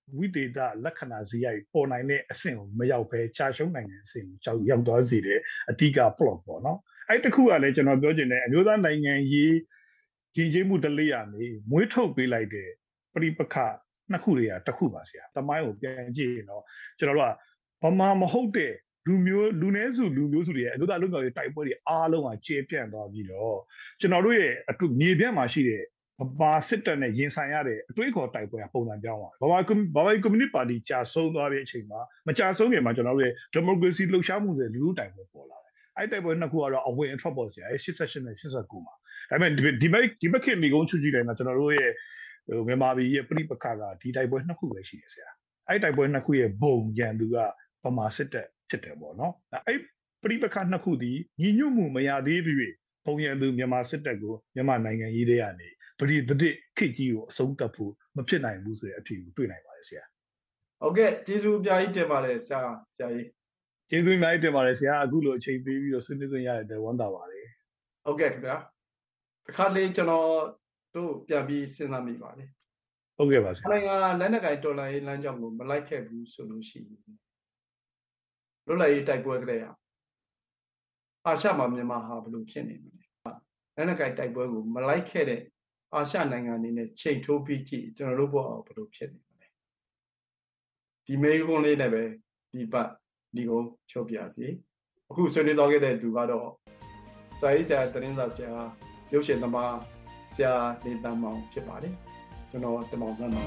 ဝိသေသလက္ခဏာဇီရိုက်ပေါ်နိုင်တဲ့အဆင့်ကိုမရောက်ဘဲကြာရှုံးနိုင်ငံအဆင့်ကိုရောက်သွားစေတဲ့အဓိက plot ပေါ့နော်အဲ့တခုကလည်းကျွန်တော်ပြောချင်တယ်အမျိုးသားနိုင်ငံရေးရည်ကြည်မှုတလေးရနေမွေးထုတ်ပေးလိုက်တဲ့ပြိပခနှစ်ခုတွေကတစ်ခုပါဆရာတမိုင်းကိုပြန်ကြည့်ရင်တော့ကျွန်တော်တို့ကဗမာမဟုတ်တဲ့လူနည်းစုတွေရဲ့အလို့သားလုံးတော်ရဲ့တိုက်ပွဲတွေအားလုံးကကျေပြန့်သွားပြီးတော့ကျွန်တော်တို့ရဲ့မြေပြန့်မှာရှိတဲ့ဘာစစ်တပ်နဲ့ရင်ဆိုင်ရတဲ့အတွေးခေါ်တိုက်ပွဲကပုံစံပြောင်းသွားတယ်။ဘာကွန်မြူနစ်ပါတီကြာဆုံးသွားတဲ့အချိန်မှာမကြာဆုံးခင်မှာကျွန်တော်တို့ရဲ့ဒီမိုကရေစီလှုပ်ရှားမှုတွေလူထုတိုက်ပွဲပေါ်လာတယ်။အဲ့တိုက်ပွဲနှစ်ခုကတော့အဝင်အထွက်ပေါ်စရာ88နဲ့89မှာ။ဒါပေမဲ့ဒီဘက်ခေတ်မိကုန်းချူကြည့်လိုက်မှာကျွန်တော်တို့ရဲ့မြန်မာပြည်ရဲ့ပြိပခါကဒီတိုက်ပွဲနှစ်ခုပဲရှိတယ်ဆရာ။အဲ့တိုက်ပွဲနှစ်ခုရဲ့ဘုံရန်သူကဗမာစစ်တပ်ဖြစ်တယ်ပေါ့နော်။အဲ့ပြိပခါနှစ်ခုဒီညီညွတ်မှုမရသေးပြီးဘုံရန်သူမြန်မာစစ်တပ်ကိုမြန်မာနိုင်ငံရေးတွေကနေပရိသတ်ခေတ်ကြီးကိုအဆုံးသတ်ဖို့မဖြစ်နိုင်ဘူးဆိုတဲ့အဖြစ်ကိုတွေ့နိုင်ပါတယ်ဆရာဟုတ်ကဲ့ကျေးဇူးအများကြီးတင်ပါတယ်ဆရာကြီးကျေးဇူးအများကြီးတင်ပါတယ်ဆရာအခုလိုအချိန်ပေးပြီးတော့ဆွေးနွေးခွင့်ရတဲ့ဝမ်းသာပါတယ်ဟုတ်ကဲ့ခင်ဗျာတစ်ခါလေးကျွန်တော်တို့ပြန်ပြီးစဉ်းစားမိပါတယ်ဟုတ်ကဲ့ပါဆရာနိုင်ငံလက်နက်ကိုင်တော်လှန်ရေးလမ်းကြောင်းကိုမလိုက်ခဲ့ဘူးဆိုလို့ရှိရင်လွတ်လပ်ရေးတိုက်ပွဲကလေးအာရှမှာမြန်မာဟာဘယ်လိုဖြစ်နေမလဲလက်နက်ကိုင်တိုက်ပွဲကိုမလိုက်ခဲ့တဲ့အာရှနိုင်ငံအနေနဲ့ချိန်ထိုးပြီးကြည့်ကျွန်တော်တို့ဘဝဘယ်လိုဖြစ်နေမလဲဒီမေးခွန်းလေးနဲ့ပဲဒီပတ်ဒီကုန်းချုပ်ပြစီအခုဆွေးနွေးသွားခဲ့တဲ့သူကတော့စာရေးဆရာသတင်းစာဆရာရုပ်ရှင်သမားဆရာနေတမ်းမောင်ဖြစ်ပါတယ်ကျွန်တော်တမောင်သမ်းပါ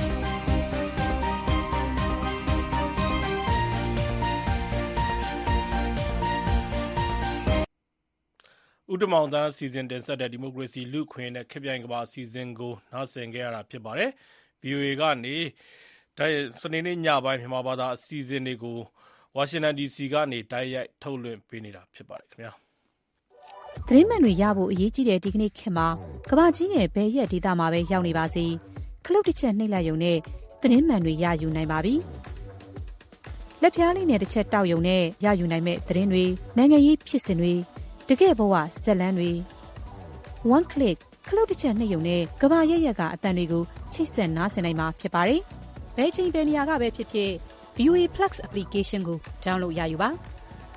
ဥတမောင်သားစီစဉ်တင်ဆက်တဲ့ဒီမိုကရေစီလူ့ခွင့်နဲ့ခေတ်ပြိုင်ကမ္ဘာအစီအစဉ်ကိုနားဆင်ခဲ့ရတာဖြစ်ပါတယ်။ VOA ကနေစနေနေ့ညပိုင်းမြန်မာဘာသာအစီအစဉ်တွေကိုဝါရှင်တန် DC ကနေတိုက်ရိုက်ထုတ်လွှင့်ပေးနေတာဖြစ်ပါတယ်ခင်ဗျာ။သတင်းမှန်တွေရဖို့အရေးကြီးတဲ့ဒီကနေ့ခေတ်မှာကမ္ဘာကြီးရဲ့ဘယ်ရက်ဒေသမှာပဲရောက်နေပါစေခလုတ်တစ်ချက်နှိပ်လိုက်ရုံနဲ့သတင်းမှန်တွေရယူနိုင်ပါပြီ။လက်ဖြားလေးနဲ့တစ်ချက်တောက်ရုံနဲ့ရယူနိုင်မဲ့သတင်းတွေနိုင်ငံရေးဖြစ်စဉ်တွေတကယ်ဘဝဇက်လန်းတွေ one click ခလုတ်တစ်ချက်နှိပ်ရုံနဲ့ကဘာရက်ရက်ကအတန်တွေကိုချိတ်ဆက်နားဆင်နိုင်မှာဖြစ်ပါတယ်။ဘယ်ချိန်ဘယ်နေရာကပဲဖြစ်ဖြစ် VOA Plus application ကို download ရယူပါ။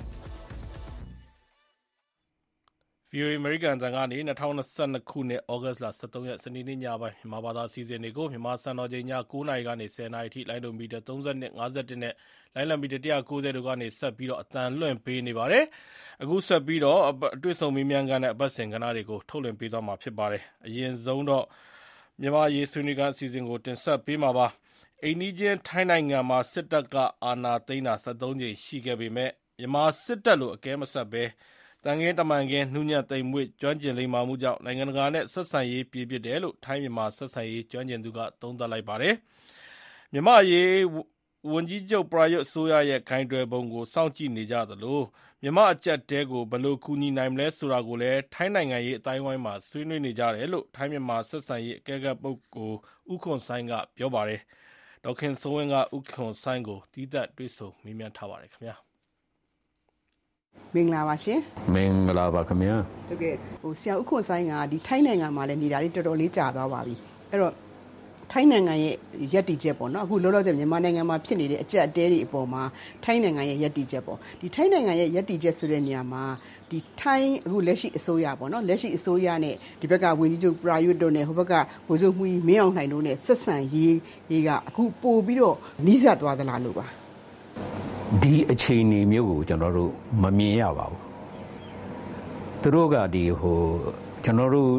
VOA American အသံကနေ2022ခုနှစ်ဩဂတ်လ23ရက်စနေနေ့ညပိုင်းမြန်မာဘာသာအစီအစဉ်တွေကိုမြန်မာစံတော်ချိန်ည9:00နာရီကနေ10:00နာရီထိလိုင်းဒိုမီတာ32 51နဲ့လိုင်းလံမီတာ190တို့ကနေဆက်ပြီးတော့အသံလွှင့်ပေးနေပါတယ်။အခုဆက်ပြီးတော့အတွေ့ဆုံမေးမြန်းခန်းနဲ့အပတ်စဉ်ကဏ္ဍတွေကိုထုတ်လွှင့်ပေးသွားမှာဖြစ်ပါတယ်။အရင်ဆုံးတော့မြန်မာရေးဆွေးနွေးခန်းအစီအစဉ်ကိုတင်ဆက်ပေးမှာပါ။အိန္ဒိချင်းထိုင်းနိုင်ငံမှာစစ်တပ်ကအာဏာသိမ်းတာ73ကြိမ်ရှိခဲ့ပေမဲ့မြန်မာစစ်တပ်လိုအကဲမဆက်ပဲတန်ခင်းတမန်ခင်းနှူးညံ့သိမ်မွေ့ကျွမ်းကျင်လိမ္မာမှုကြောင့်နိုင်ငံတကာနဲ့ဆက်ဆံရေးပြေပြစ်တယ်လို့ထိုင်းမြန်မာဆက်ဆံရေးကျွမ်းကျင်သူကသုံးသပ်လိုက်ပါတယ်။မြန်မာရေးဝန်ကြီးချုပ်ပရာယွတ်အစိုးရရဲ့ခိုင်တွယ်ပုံကိုစောင့်ကြည့်နေကြသလိုမြန်မာအကြက်တဲကိုဘယ်လိုကူညီနိုင်မလဲဆိုတာကိုလည်းထိုင်းနိုင်ငံရေးအတိုင်းဝိုင်းမှာဆွေးနွေးနေကြတယ်လို့ထိုင်းမြန်မာဆက်ဆံရေးအကဲခတ်ပုဂ္ဂိုလ်ဦးခွန်ဆိုင်ကပြောပါတယ်။ဒေါခင်စိုးဝင်းကဦးခွန်ဆိုင်ကိုတီးသတ်တွေ့ဆုံမေးမြန်းထားပါတယ်ခင်ဗျာ။မင်္ဂလာပါရှင်မင်္ဂလာပါခင်ဗျာဟုတ်ကဲ့ဆရာဦးခွန်ဆိုင်ကဒီထိုင်းနိုင်ငံမှာလည်းနေတာလေးတော်တော်လေးကြာသွားပါပြီအဲ့တော့ထိုင်းနိုင်ငံရဲ့ယက်တီချက်ပေါ့နော်အခုလောလောဆယ်မြန်မာနိုင်ငံမှာဖြစ်နေတဲ့အကြက်အတဲတွေအပေါ်မှာထိုင်းနိုင်ငံရဲ့ယက်တီချက်ပေါ့ဒီထိုင်းနိုင်ငံရဲ့ယက်တီချက်ဆိုတဲ့နေရာမှာဒီထိုင်းအခုလက်ရှိအစိုးရပေါ့နော်လက်ရှိအစိုးရနဲ့ဒီဘက်ကဝန်ကြီးချုပ်ပရာယွတ်တို့နဲ့ဟိုဘက်ကဗိုလ်ချုပ်မှူးမင်းအောင်လှိုင်တို့နဲ့ဆက်ဆံရေးကအခုပို့ပြီးတော့နီးစပ်သွားသလားလို့ပါဒီအခြေအနေမျိုးကိုကျွန်တော်တို့မမြင်ရပါဘူးသူတို့ကဒီကျွန်တော်တို့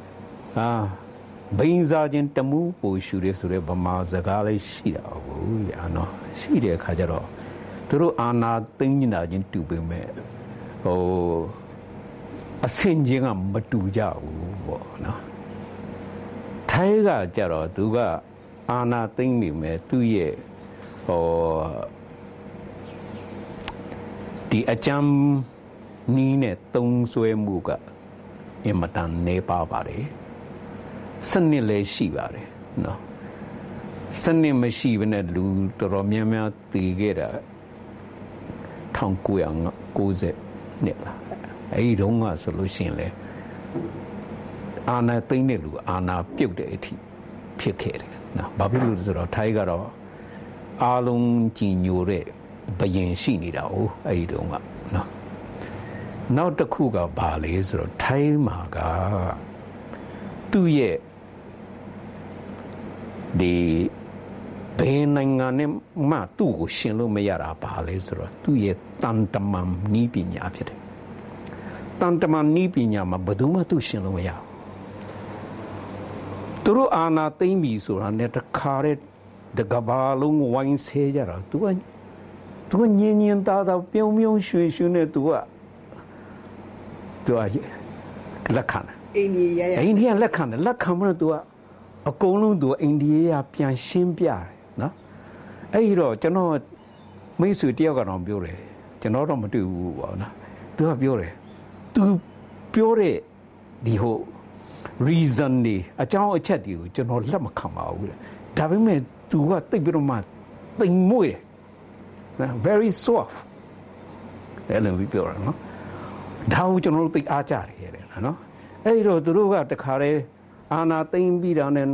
ဘိန်းစားခြင်းတမှုပူရှူရဲဆိုတဲ့ဗမာစကားလေးရှိတာဘူးညာနော်ရှိတဲ့အခါကျတော့သူတို့အာနာသိမ့်နေတာချင်းတူပေမဲ့အဆင်ချင်းကမတူကြဘူးပေါ့နော်ထိုင်းကကြတော့သူကအာနာသိမ့်နေမယ်သူ့ရဲ့ဒီအကြမ်းနီးနဲ့တုံးဆွဲမှုကအင်မတန်နေပါပါတယ်စနစ်လည်းရှိပါတယ်နော်စနစ်မရှိဘဲနဲ့လူတော်တော်များများတည်ခဲ့တာ1990နှစ်လားအဲဒီတုန်းကဆိုလို့ရှိရင်လေအာဏာသိမ်းတဲ့လူအာဏာပြုတ်တဲ့အထိဖြစ်ခဲ့တယ်နော်ဘာဖြစ်လို့လဲဆိုတော့ထိုင်းကတော့အားလုံးကြည်ညိုတဲ့ဘယင်ရှိနေတာ哦အဲ့ဒီတုန်းကနော်နောက်တစ်ခုကဘာလဲဆိုတော့ထိုင်းမှာကသူ့ရဲ့ဒီဘယ်နိုင်ငံနဲ့မှသူ့ကိုရှင်လို့မရတာဘာလဲဆိုတော့သူ့ရဲ့တန်တမန်နီးပညာဖြစ်တယ်တန်တမန်နီးပညာမှာဘယ်သူမှသူ့ရှင်လို့မရဘူးသူတို့အာနာသိမ့်ပြီဆိုတာနဲ့တခါတဲ့တကဘာလုံးဝိုင်းဆဲကြတာသူကညင်ညင်သားသားပြုံးပြုံးရွှေရွှေနဲ့သူကလက်ခံတယ်အိန္ဒိယလက်ခံတယ်လက်ခံမှသူကအကုန်လုံးသူအိန္ဒိယပြန်ရှင်းပြတယ်နော်အဲ့ဒီတော့ကျွန်တော်မိတ်ဆွေတယောက်ကတော့ပြောတယ်ကျွန်တော်တော့မတွေ့ဘူးပေါ့နော်သူကပြောတယ်သူပြောတဲ့ဒီဟို reason တွေအကြောင်းအချက်တွေကိုကျွန်တော်လက်မခံပါဘူးတဲ့ဒါပေမဲ့သူကတိတ်ပြီးတော့မှတိမ်မွေ့တယ်နော် very soft အဲ့လိုပြောရနော်ဒါကိုကျွန်တော်တို့သိအားကြတယ်တဲ့နော်အဲ့ဒီတော့သူတို့ကတခါတည်းအာနာသိမ့်ပြီးတာနဲ့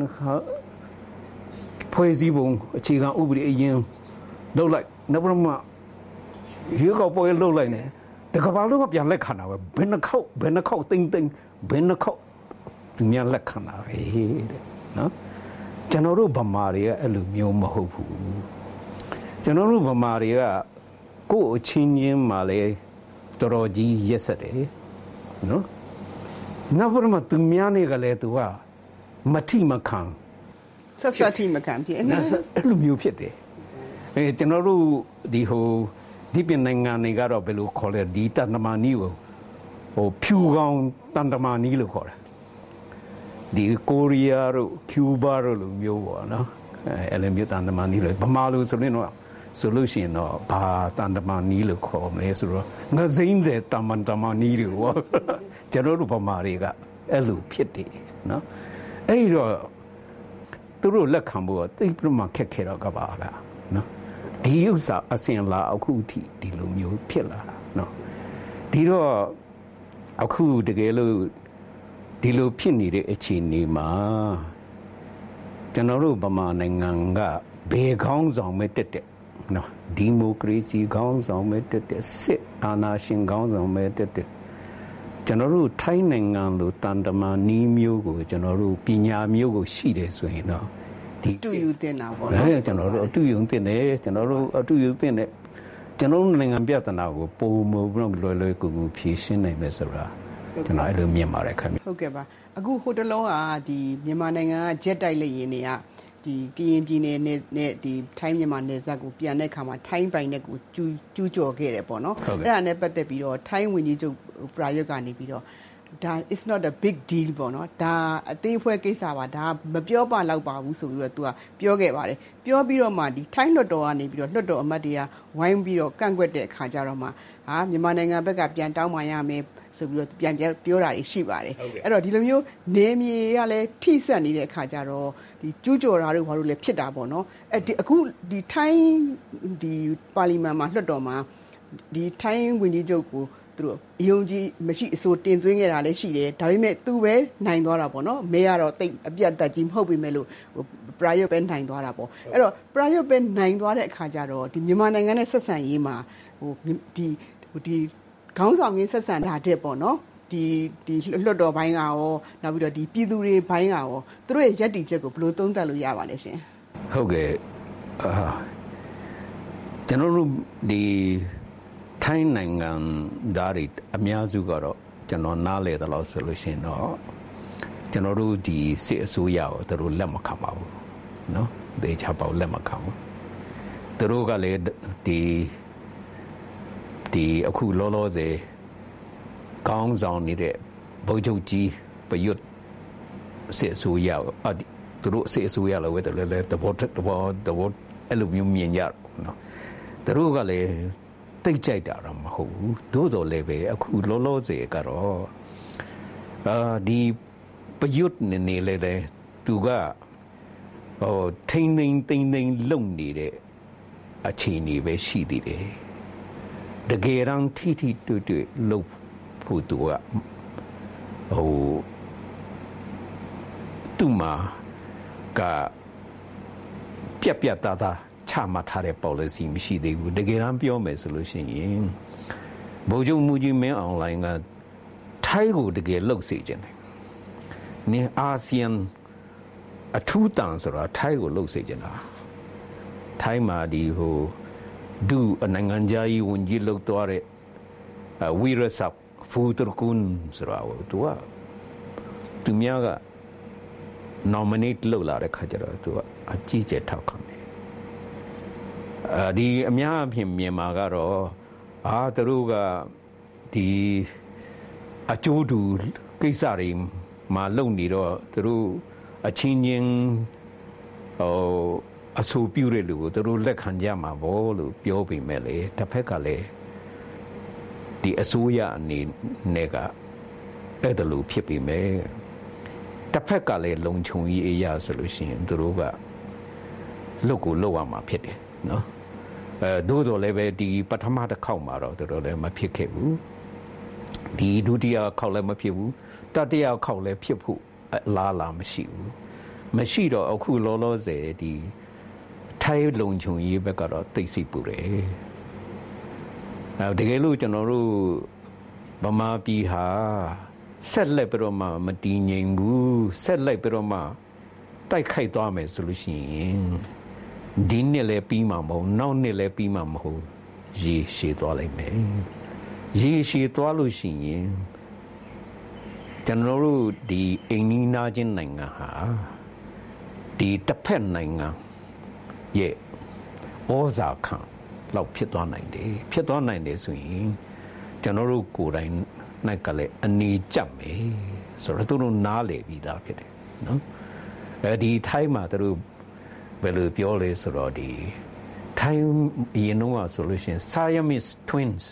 ဖွဲ့စည်းပုံအခြေခံဥပဒေအရင်လုပ်လိုက်နောက်ပြီးမှရွေးကောက်ပွဲလုပ်လိုက်တယ်တကဘာလုံးကပြန်လက်ခံတာပဲဘယ်နှခေါက်သိမ့်ဘယ်နှခေါက်သူများလက်ခံတာပဲတဲ့နော်ကျွန်တော်တို့ဗမာတွေကအဲ့လိုမျိုးမဟုတ်ဘူးကျွန်တော်တို့ဗမာတွေကကိုယ့်အချင်းချင်းမှလည်းတော်တော်ကြီးရက်ဆက်တယ်နော်နောက်ပြီးမှသူများနေကလေးသူကမထိမခံဆက်ထိမခံဖြစ်နေအဲ့လိုမျိုးဖြစ်တယ်ကျွန်တော်တို့ဒီပြင်နိုင်ငံတွေကတော့ဘယ်လိုခေါ်လဲဒီတန်တမာနီးကိုဖြူကောင်တန်တမာနီးလို့ခေါ်တယ်ဒီကိုရီးယားတို့ကျူးဘာတို့လိုမျိုးပေါ့နော်အဲ့လိုမျိုးတန်တမာနီးလို့ဗမာလိုဆိုရင်တော့ဆိုလို့ရှိရင်တော့ဘာတန်တမာနီးလို့ခေါ်မလဲဆိုတော့ငစိမ့်တဲ့တမန်နီးတွေပေါ့ကျွန်တော်တို့ဗမာတွေကအဲ့လိုဖြစ်တယ်နော်အဲ့တော့သူတို့လက်ခံဖို့တိတ်ပြမခက်ခဲတော့ကပါပဲနော်ဒီဥစ္စာအစင်လာအခုထိဒီလိုမျိုးဖြစ်လာတာနော်ဒီတော့အခုတကယ်လို့ဒီလိုဖြစ်နေတဲ့အခြေအနေမှာကျွန်တော်တို့ဗမာနိုင်ငံကဘယ်ခေါင်းဆောင်မဲ့တက်တက်နော်ဒီမိုကရေစီခေါင်းဆောင်မဲ့တက်တက်စစ်အာဏာရှင်ခေါင်းဆောင်မဲ့တက်တက်ကျွန်တော်တို့ထိုင်းနိုင်ငံလိုတန်တမာနီးမျိုးကိုကျွန်တော်တို့ပညာမျိုးကိုရှိတယ်ဆိုရင်တော့ဒီတူယူတင်တာပေါ့နော်ကျွန်တော်တို့အတူယူတင်တယ်ကျွန်တော်တို့အတူယူတင်တယ်ကျွန်တော်တို့နိုင်ငံပြဿနာကိုပုံမလွယ်ကူဖြေရှင်းနိုင်မယ်ဆိုတာကျွန်တော်အဲ့လိုမြင်ပါတယ်ခင်ဗျဟုတ်ကဲ့ပါအခုဟိုတလုံးကဒီမြန်မာနိုင်ငံကဂျက်တိုက်လက်ရင်တွေကဒီကရင်ပြည်နယ်နဲ့ဒီထိုင်းမြန်မာနယ်စပ်ကိုပြန်တဲ့အခါမှာထိုင်းပိုင်နဲ့ကိုကျူးကျော်ခဲ့တယ်ပေါ့နော်အဲ့ဒါနဲ့ပတ်သက်ပြီးတော့ထိုင်းဝန်ကြီးချုပ်ပရာယွတ်ကနေပြီးတော့ဒါ is not a big deal ပေါ့နော်ဒါအသေးဖွဲကိစ္စပါဒါမပြောပါတော့ပါဘူးဆိုပြီးတော့သူကပြောခဲ့ပါတယ်ပြောပြီးတော့မှဒီထိုင်းလွှတ်တော်ကနေပြီးတော့လွှတ်တော်အမတ်တွေကဝိုင်းပြီးတော့ကန့်ကွက်တဲ့အခါကျတော့မှမြန်မာနိုင်ငံဘက်ကပြန်တောင်းပန်ရမယ်ဆိုပြီးတော့ပြန်ပြောတာတွေရှိပါတယ်အဲ့တော့ဒီလိုမျိုးနေမြေကလည်းထိစက်နေတဲ့အခါကျတော့ဒီကျူးကျော်တာတို့ဘာလို့လဲဖြစ်တာပေါ့နော်အခုဒီထိုင်းဒီပါလီမန်မှာလွှတ်တော်မှာဒီထိုင်းဝန်ကြီးချုပ်ကိုသူတို့အယုံကြည်မရှိအစိုးတင်သွင်းခဲ့တာလည်းရှိတယ်ဒါပေမဲ့သူပဲနိုင်သွားတာပေါ့နော်မဲကတော့တိတ်အပြတ်တက်ကြီးမဟုတ်ပေမဲ့လို့ပရာယွတ်ပဲနိုင်သွားတာပေါ့အဲ့တော့ပရာယွတ်ပဲနိုင်သွားတဲ့အခါကျတော့ဒီမြန်မာနိုင်ငံနဲ့ဆက်ဆံရေးမှာဒီခေါင်းဆောင်ရင်းဆက်ဆံတာတဲ့ပေါ့နော်ဒီလွှတ်တော်ဘိုင်းကရောနောက်ပြီးတော့ဒီပြည်သူတွေဘိုင်းကရောသူတို့ရဲ့ယက်တီချက်ကိုဘယ်လိုသုံးသပ်လို့ရပါလဲရှင်ဟုတ်ကဲ့ကျွန်တော်တို့ဒီထိုင်းနိုင်ငံသားတွေအများစုကတော့ကျွန်တော်နားလေတယ်လို့ဆိုလို့ရှိရင်တော့ကျွန်တော်တို့ဒီစစ်အစိုးရကိုသူတို့လက်မခံပါဘူးเนาะဒေချပေါလက်မခံဘူးသူတို့ကလည်းဒီအခုလောလောဆယ်ကောင်းဆောင်နေတဲ့ဗိုလ်ချုပ်ကြီးပယွတ်စစ်အစိုးရသူတို့စစ်အစိုးရလည်းဝဲတယ်လေတဘောအဲ့လိုမျိုးမြင်ကြနော်သူတို့ကလည်းတိတ်ကြိုက်တာတော့မဟုတ်ဘူးသို့တော်လည်းပဲအခုလောလောဆယ်ကတော့ဒီပယွတ်နေလေသူကထိန်းသိမ်းလုံနေတဲ့အခြေအနေပဲရှိသေးတယ်တကယ်တမ်းထိတွေ့လို့ဖို့သူကသူ့မှာကပြတ်သားချချမှတ်ထားတဲ့ policy မရှိသေးဘူးတကယ်တမ်းပြောမယ်ဆိုလို့ရှိရင်ဗိုလ်ချုပ်မှုကြီးမင်းအောင်လှိုင်ကထိုင်းကိုတကယ်လှုပ်စေခြင်းတယ်နင်အာဆီယံအထူးတန်ဆိုတာထိုင်းကိုလှုပ်စေခြင်းတာထိုင်းမှာဒီဟိုဒုနိုင်ငံသားကြီးဝန်ကြီးလှုပ်သွားတဲ့ဝီရศักดิ์ဖူတူကွန်းဆိုတာသူများက nominate လုပ်လာတဲ့ခါကျတော့သူကအကြီးကျယ်ထောက်ခံတယ်ဒီအများအပြားမြန်မာကတော့သူတို့ကဒီအကျိုးတူကိစ္စတွေမှာလုံနေတော့သူတို့အချင်းချင်းအဆိုပြုတဲ့လူကိုသူတို့လက်ခံကြမှာပေါ့လို့ပြောပေမဲ့လေတစ်ဖက်ကလည်းဒီအစိုးရအနေနဲ့ကအဲ့ဒါလို့ဖြစ်ပေမဲ့တစ်ဖက်ကလည်းလုံခြုံရေးအရာဆိုလို့ရှိရင်သူတို့ကလုတ်ကိုလုတ်ရမှာဖြစ်တယ်နော်သို့တော်လည်းပဲဒီပထမတစ်ခေါက်မှာတော့သူတို့လည်းမဖြစ်ခဲ့ဘူးဒီဒုတိယခေါက်လည်းမဖြစ်ဘူးတတိယခေါက်လည်းဖြစ်ဖို့လားလာမရှိတော့အခုလောလောဆယ်ဒီထိုင်းလုံခြုံရေးဘက်ကတော့သိစိတ်ပူတယ်တကယ်လို့ကျွန်တော်တို့ဗမာပြည်ဟာဆက်လက်ပြီးတော့မှမတည်ငြိမ်ဘူးဆက်လက်ပြီးတော့မှတိုက်ခိုက်သွားမယ်ဆိုလို့ရှိရင်ဒီနှစ်လည်းပြီးမှာမဟုတ်နောက်နှစ်လည်းပြီးမှာမဟုတ်ရေရှည်သွားလိုက်မယ်ရေရှည်သွားလို့ရှိရင်ကျွန်တော်တို့ဒီအိမ်နီးနားချင်းနိုင်ငံဟာဒီတစ်ဖက်နိုင်ငံရဲ့ဩဇာခံလောက်ဖြစ်သွားနိုင်တယ်ဆိုရင်ကျွန်တော်တို့ကိုယ်တိုင်နိုင်ကလည်းအနေကျပ်မယ်ဆိုတော့သူတို့နားလေပြီးသားဖြစ်တယ်နော်ဒီထိုင်းမှာသူတို့ဘယ်လိုပြောလဲဆိုတော့ဒီထိုင်းရင်တော့ဆိုလို့ရှိရင် Siamese twins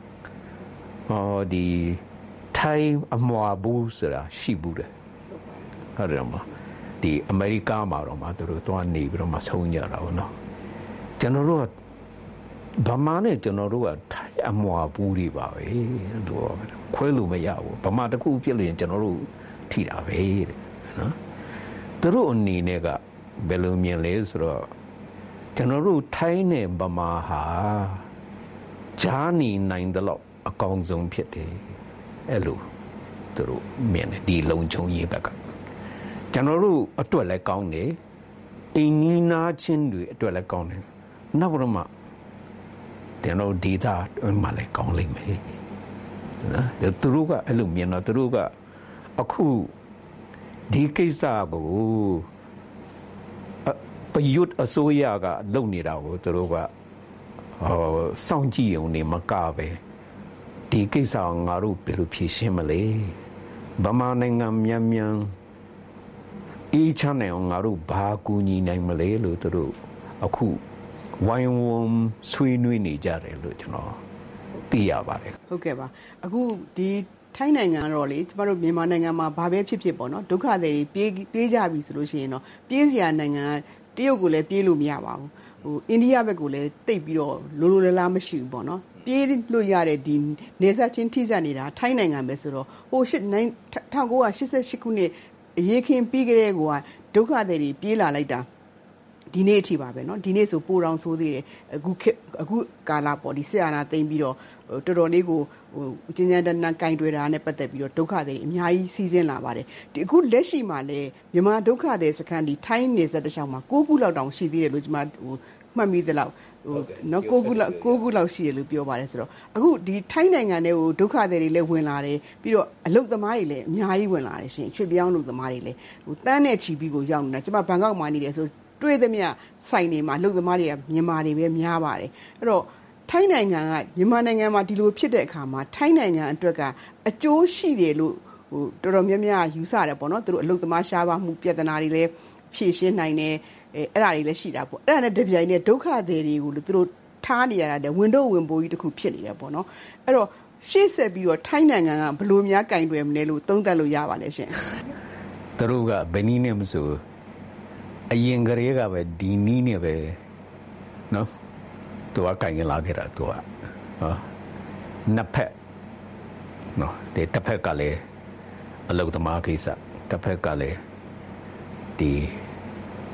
ဒီထိုင်းအမွာဘူးဆိုတာရှိဘူးတယ်ဟုတ်တယ်မလားဒီအမေရိကမှာတော့မှသူတို့သွားနေပြီးတော့မှဆုံးကြတာပေါ့နော်ကျွန်တော်တို့ဗမာနဲ့ကျွန်တော်တို့ကထိုင်းအမွာဘူးတွေပါပဲလို့ခွဲလို့မရဘူးဗမာတစ်ခုဖြစ်ရင်ကျွန်တော်တို့ထိတာပဲတဲ့နော်သူတို့အနေနဲ့ကဘယ်လိုမြင်လဲဆိုတော့ကျွန်တော်တို့ထိုင်းနဲ့ဗမာဟာဂျာနီနိုင်တယ်လို့အကောင်းဆုံးဖြစ်တယ်အဲ့လိုသူတို့မြင်တယ်ဒီလုံခြုံရေးဘက်ကကျွန်တော်တို့အတွက်လည်းကောင်းတယ်အိမ်နီးနားချင်းတွေအတွက်လည်းကောင်းတယ်နောက်ပြီးတော့မှကျွန်တော်ဒေတာမှလည်းကောင်းလိမ့်မယ်နော်သူတို့ကအဲ့လိုမြင်တော့သူတို့ကအခုဒီကိစ္စကိုပယုတ်အစိုးရကလုပ်နေတာကိုသူတို့ကစောင့်ကြည့်ုံနေမကပဲဒီကိစ္စကိုငါတို့ဘယ်လိုဖြေရှင်းမလဲဗမာနိုင်ငံမြန်အေးချမ်းနေအောင်ငါတို့ဘာကူညီနိုင်မလဲလို့သူတို့အခုဝိုင်းဝန်းဆွေးနွေးနေကြတယ်လို့ကျွန်တော်သိရပါတယ်ဟုတ်ကဲ့ပါအခုဒီထိုင်းနိုင်ငံတော့လေကျမတို့မြန်မာနိုင်ငံမှာဘာပဲဖြစ်ဖြစ်ပေါ့နော်ဒုက္ခသည်တွေပြေးကြပြီဆိုလို့ရှိရင်တော့ပြေးစရာနိုင်ငံတရုတ်ကိုလည်းပြေးလို့မရပါဘူးဟိုအိန္ဒိယဘက်ကိုလည်းတိတ်ပြီးတော့လိုလိုလားမရှိဘူးပေါ့နော်ပြေးလို့ရတဲ့ဒီနေဆက်ချင်းထိစပ်နေတာထိုင်းနိုင်ငံပဲဆိုတော့ဟို1988ခုနှစ်အရေးခင်းပြီးကြတဲ့ကွာဒုက္ခသည်တွေပြေးလာလိုက်တာဒီနေ့အထိပါပဲเนาะဒီနေ့ဆိုပိုတောင်ဆိုးသေးတယ်အခုကာလပေါ့ဒီဆက်အာဏာသိမ်းပြီးတော့တော်တော်လေးကိုဟိုကျဉ်းကျဉ်းတန်းတန်းကင်တွယ်တာနဲ့ပတ်သက်ပြီးတော့ဒုက္ခသည်တွေအများကြီးစီးဆင်းလာပါတယ်ဒီအခုလက်ရှိမှာလည်းမြန်မာဒုက္ခသည်စခန်းဒီထိုင်းနေဆက်တစ်ချောင်းမှာ9ခုလောက်တောင်ရှိသေးတယ်လို့ကျွန်မဟိုမှတ်မိသလောက်ဟိုနော်9ခုလောက်ရှိတယ်လို့ပြောပါတယ်ဆိုတော့အခုဒီထိုင်းနိုင်ငံထဲကိုဒုက္ခသည်တွေလည်းဝင်လာတယ်ပြီးတော့အလုတ်သမားတွေလည်းအများကြီးဝင်လာတယ်ရှင်ချွေပြောင်းလူသမားတွေလည်းဟိုတန်းနဲ့ချီပြီးကိုရောက်နေတာကျွန်မဘန်ကောက်မှာနေတယ်ဆိုတွေ့သမျှဆိုင်တွေမှာအလုတ်သမားတွေကမြန်မာတွေပဲများပါတယ်အဲ့တော့ထိုင်းနိုင်ငံကမြန်မာနိုင်ငံမှာဒီလိုဖြစ်တဲ့အခါမှာထိုင်းနိုင်ငံအတွက်ကအကျိုးရှိတယ်လို့ဟိုတော်တော်များများယူဆတယ်ပေါ့နော်သူတို့အလုတ်သမားရှားပါမှုပြဿနာတွေလည်းဖြေရှင်းနိုင်တယ်အဲ့ဒါတွေလည်းရှိတာပေါ့အဲ့ဒါနဲ့တပြိုင်နက်ဒုက္ခသည်တွေကိုသူတို့ထားနေရတာဝင်တော့ဝင်ပိုးကြီးတစ်ခုဖြစ်နေတယ်ပေါ့နော်အဲ့တော့ရှေ့ဆက်ပြီးတော့ထိုင်းနိုင်ငံကဘယ်လိုများကင်တွယ်မလဲလို့သုံးသပ်လို့ရပါလဲရှင်သူတို့ကဘယ်နည်းနဲ့မဆိုအရင်ကလေးကပဲဒီနည်းနဲ့ပဲနော်သူကကင်လာခဲ့တာသူကနှစ်ဖက်နော်ဒီတစ်ဖက်ကလည်းအလုသမားကိစ္စတစ်ဖက်ကလည်းဒီ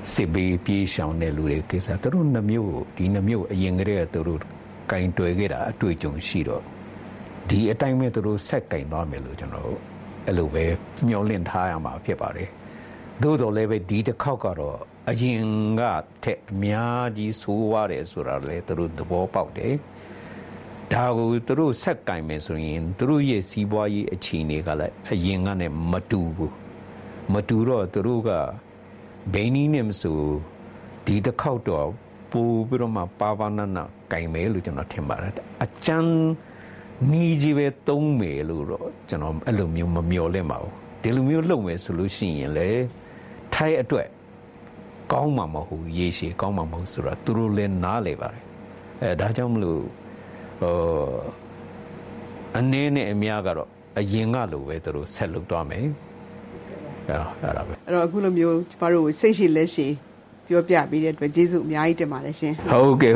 စစ်ဘေးပြေးရှောင်တဲ့လူတွေကိစ္စသူတို့နှမျိုးဒီနှမျိုးအရင်ကတည်းကသူတို့ကင်တွယ်ခဲ့တာအတွေ့အကြုံရှိတော့ဒီအတိုင်းပဲသူတို့ဆက်ကင်သွားမယ်လို့ကျွန်တော်အဲ့လိုပဲမျှော်လင့်ထားရမှာဖြစ်ပါတယ်သို့တော်လည်းပဲဒီတစ်ခေါက်ကတော့အရင်ကထက်အများကြီးဆိုးရတယ်ဆိုတာလည်းသူတို့သဘောပေါက်တယ်ဒါကိုသူတို့ဆက်ကင်မယ်ဆိုရင်သူတို့ရဲ့စီးပွားရေးအခြေအနေကလည်းအရင်ကနဲ့မတူဘူးမတူတော့သူတို့ကဘယ်နည်းနဲ့မဆိုဒီတစ်ခေါက်တော့ပို့ပြီးတော့မှပါပါနနာကင်မယ်လို့ကျွန်တော်ထင်ပါတယ်အချမ်းနီးကြီးပဲသုံးမယ်လို့တော့ကျွန်တော်အဲ့လိုမျိုးမမျှော်လင့်ပါဘူးဒီလိုမျိုးလုပ်မယ်ဆိုလို့ရှိရင်လေထိုင်းအတွက်ကောင်းမှာမဟုတ်ရေရှည်ကောင်းမှာမဟုတ်ဆိုတော့သူတို့လည်းနားလေပါတယ်ဒါကြောင့်မလို့အနေနဲ့အများကတော့အရင်ကလိုပဲသူတို့ဆက်လုပ်သွားမယ်အဲ့ဒါပဲအဲ့တော့အခုလိုမျိုးကျမတို့စိတ်ရှိလက်ရှိပြောပြပေးတဲ့အတွက်ကျေးဇူးအများကြီးတင်ပါတယ်ရှင်ဟုတ်ကဲ့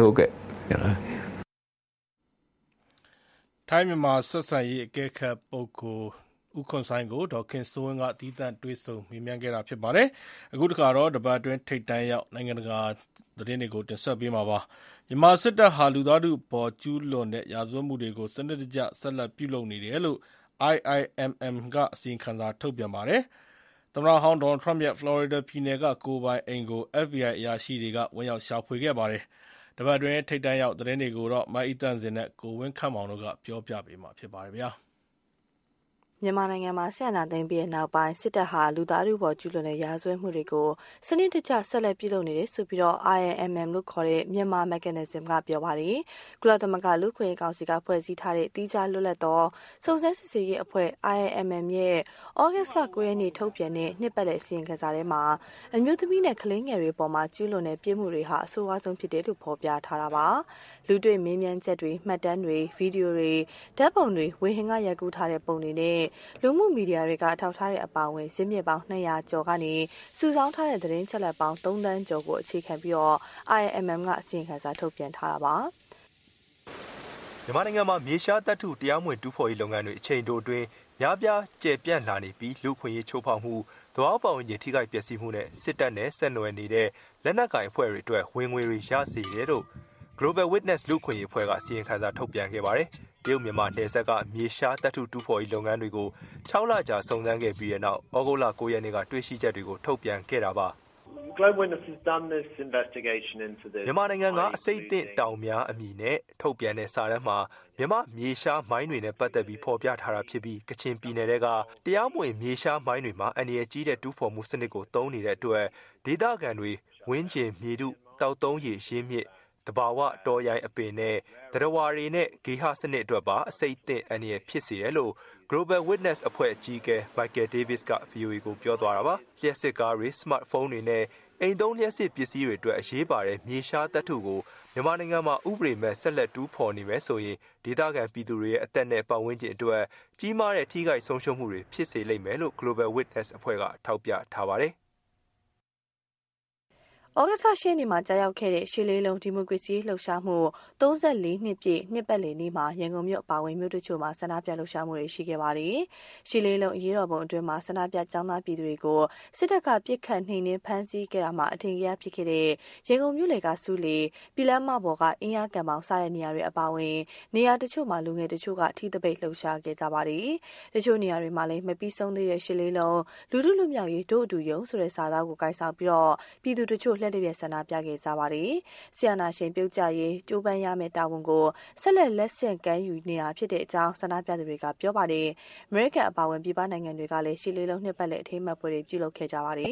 ထိုင်းမြန်မာဆက်ဆံရေးအကဲခတ်ပုဂ္ဂိုလ်ဦးခွန်ဆိုင်ကိုဒေါက်ခင်စိုးဝင်းကတီးသန့်တွေးဆုံမေးမြန်းခဲ့တာဖြစ်ပါတယ်အခုတခါတော့တပတ်အတွင်းထိပ်တန်းရောက်နိုင်ငံတကာသတင်းတွေကိုတင်ဆက်ပေးမှာပါမြန်မာစစ်တပ်ဟာလူသားထုပေါ်ကျူးလွန်တဲ့ရာဇဝတ်မှုတွေကိုစနစ်တကျဆက်လက်ပြုလုပ်နေတယ်လို့ IIMM ကအစီရင်ခံစာထုတ်ပြန်ပါတယ်သမ္မတဟောင်းဒေါ်နယ်ထရမ့်ရဲ့ Florida ပြည်နယ်ကကိုယ်ပိုင်အိမ်ကို FBI အရာရှိတွေကဝင်ရောက်ရှာဖွေခဲ့ပါတယ်တပတ်အတွင်းထိပ်တန်းရောက်သတင်းတွေကိုတော့မအီတန်စင်နဲ့ကိုဝင်းခန့်မောင်တို့ကပြောပြပေးမှာဖြစ်ပါတယ်ဗျာမြန်မာနိုင်ငံမှာဆန္ဒသိမ်းပြီးနောက်ပိုင်းစစ်တပ်ဟာလူသားထုပေါ်ကျူးလွန်တဲ့ရာဇဝတ်မှုတွေကိုစနစ်တကျဆက်လက်ပြုလုပ်နေတယ်ဆိုပြီးတော့ IIMM လို့ခေါ်တဲ့မြန်မာ mechanism ကပြောပါတယ်။ကုလသမဂ္ဂလူ့ခွင့်ရေးကောင်စီကဖွဲ့စည်းထားတဲ့တီးခြားလွတ်လပ်သောစုံစမ်းစစ်ဆေးရေးအဖွဲ့ IIMM ရဲ့ဩဂတ်စ်လ 9 ရက်နေ့ထုတ်ပြန်တဲ့နှစ်ပတ်လည်အစီရင်ခံစာထဲမှာအမျိုးသမီးနဲ့ကလေးငယ်တွေပေါ်မှာကျူးလွန်တဲ့ပြစ်မှုတွေဟာအဆိုးဝါးဆုံးဖြစ်တယ်လို့ဖော်ပြထားတာပါ။လူတွေ့မေးမြန်းချက်တွေမှတ်တမ်းတွေဗီဒီယိုတွေဓာတ်ပုံတွေဝေဟင်ကရိုက်ကူးထားတဲ့ပုံတွေနဲ့လူမှုမီဒီယာတွေကထောက်ထားတဲ့အပါအဝင်ဇစ်မြစ်ပေါင်း200ကျော်ကနေစုဆောင်းထားတဲ့သတင်းချက်လက်ပေါင်း3သန်းကျော်ကိုအခြေခံပြီးတော့ IIMM ကအစီရင်ခံစာထုတ်ပြန်ထားတာပါမြန်မာနိုင်ငံမှာမြေရှားသတ္ထုတရားမဝင်တူးဖော်ရေးလုပ်ငန်းတွေအချိန်တိုအတွင်းများပြားကျယ်ပြန့်လာနေပြီးလူခွင့်ရေးချိုးဖောက်မှုသဘာဝပတ်ဝန်းကျင်ထိခိုက်ပျက်စီးမှုနဲ့စစ်တပ်နဲ့ဆက်နွယ်နေတဲ့လက်နက်ကိုင်အဖွဲ့တွေအတွက်ဝင်ငွေတွေရစေတယ်လို့ Global Witness လူခွင့်ရေးအဖွဲ့ကအစီရင်ခံစာထုတ်ပြန်ခဲ့ပါတယ်။တရုတ်မြန်မာနယ်စပ်ကမြေရှားသတ္ထုတူးဖော်ရေးလုပ်ငန်းတွေကို6လကြာစုံစမ်းခဲ့ပြီးတဲ့နောက်ဩဂုတ်လ9ရက်နေ့ကတွေ့ရှိချက်တွေကိုထုတ်ပြန်ခဲ့တာပါ။ Global Witness has done this investigation into this မြန်မာနိုင်ငံကအစိတ်အသင့်တောင်များအမည်နဲ့ထုတ်ပြန်တဲ့စာတမ်းမှာမြန်မာမြေရှားမိုင်းတွေနဲ့ပတ်သက်ပြီးဖော်ပြထားတာဖြစ်ပြီးကချင်ပြည်နယ်ကတရားမဝင်မြေရှားမိုင်းတွေမှာအန္တရာယ်ကြီးတဲ့တူးဖော်မှုစနစ်ကိုသုံးနေတဲ့အတွက်ဒေသခံတွေဝင်းကျင်မြေတုတောက်သုံးရည်ရင်းမြစ်တဘာဝတော်ရိုင်းအပင်နဲ့တရဝါတွေနဲ့ဂေဟစနစ်အတွက်ပါအစိတ်အသင့်အန္တရာယ်ဖြစ်စေတယ်လို့ Global Witness အဖွဲ့အကြီးအကဲ Michael Davis က VOA ကိုပြောသွားတာပါလျှက်စစ်ကားတွေစမတ်ဖုန်းတွေနဲ့အိမ်သုံးလျှက်စစ်ပစ္စည်းတွေအတွက်အရေးပါတဲ့မြေရှားသတ္ထုကိုမြန်မာနိုင်ငံမှာဥပဒေမဲ့ဆက်လက်တူးဖော်နေမယ်ဆိုရင်ဒေသခံပြည်သူတွေရဲ့အသက်နဲ့ပတ်ဝန်းကျင်အတွက်ကြီးမားတဲ့ထိခိုက်ဆုံးရှုံးမှုတွေဖြစ်စေလိမ့်မယ်လို့ Global Witness အဖွဲ့ကထောက်ပြထားပါတယ်ဩဂတ်စ်ရှင်းနေမှာကြာရောက်ခဲ့တဲ့ရှေးလေးလုံးဒီမိုကရေစီလှုပ်ရှားမှု34နှစ်ပြည့်နှစ်ပတ်လည်နေ့မှာရန်ကုန်မြို့အပါအဝင်မြို့တချို့မှာဆန္ဒပြလှုပ်ရှားမှုတွေရှိခဲ့ပါတယ်။ရှေးလေးလုံးအရေးတော်ပုံအတွင်းမှာဆန္ဒပြကျောင်းသားပြည်သူတွေကိုစစ်တပ်ကပစ်ခတ်နှိမ်နင်းဖမ်းဆီးခဲ့တာမှာအထင်ကြီးဖြစ်ခဲ့တဲ့ရန်ကုန်မြို့လေကစူးလီပြည်လမ်းမပေါ်ကအင်းရကံပေါင်းစတဲ့နေရာတွေအပါအဝင်နေရာတချို့မှာလူငယ်တချို့ကထီးတပိတ်လှုပ်ရှားခဲ့ကြပါတယ်။တချို့နေရာတွေမှာလည်းမပြီးဆုံးသေးတဲ့ရှေးလေးလုံးလူထုလူမျိုးရေးတို့အတူယုံဆိုတဲ့စာသားကိုကိုင်ဆောင်ပြီးတော့ပြည်သူတချို့လှည့်လည်ဆန္ဒပြခဲ့ကြပါတယ်။ဆီယနာရှင်ပြုတ်ကြရေးကျိုးပန်းရမယ့်တာဝန်ကိုဆက်လက်ဆင့်ကမ်းယူနေတာဖြစ်တဲ့အကြောင်းဆန္ဒပြသူတွေကပြောပါတယ်။အမေရိကန်အပါအဝင်ပြည်ပနိုင်ငံတွေကလည်းရှီလေးလုံးနှစ်ပတ်လည်အထိမ်းအမှတ်ပွဲတွေပြုလုပ်ခဲ့ကြပါတယ်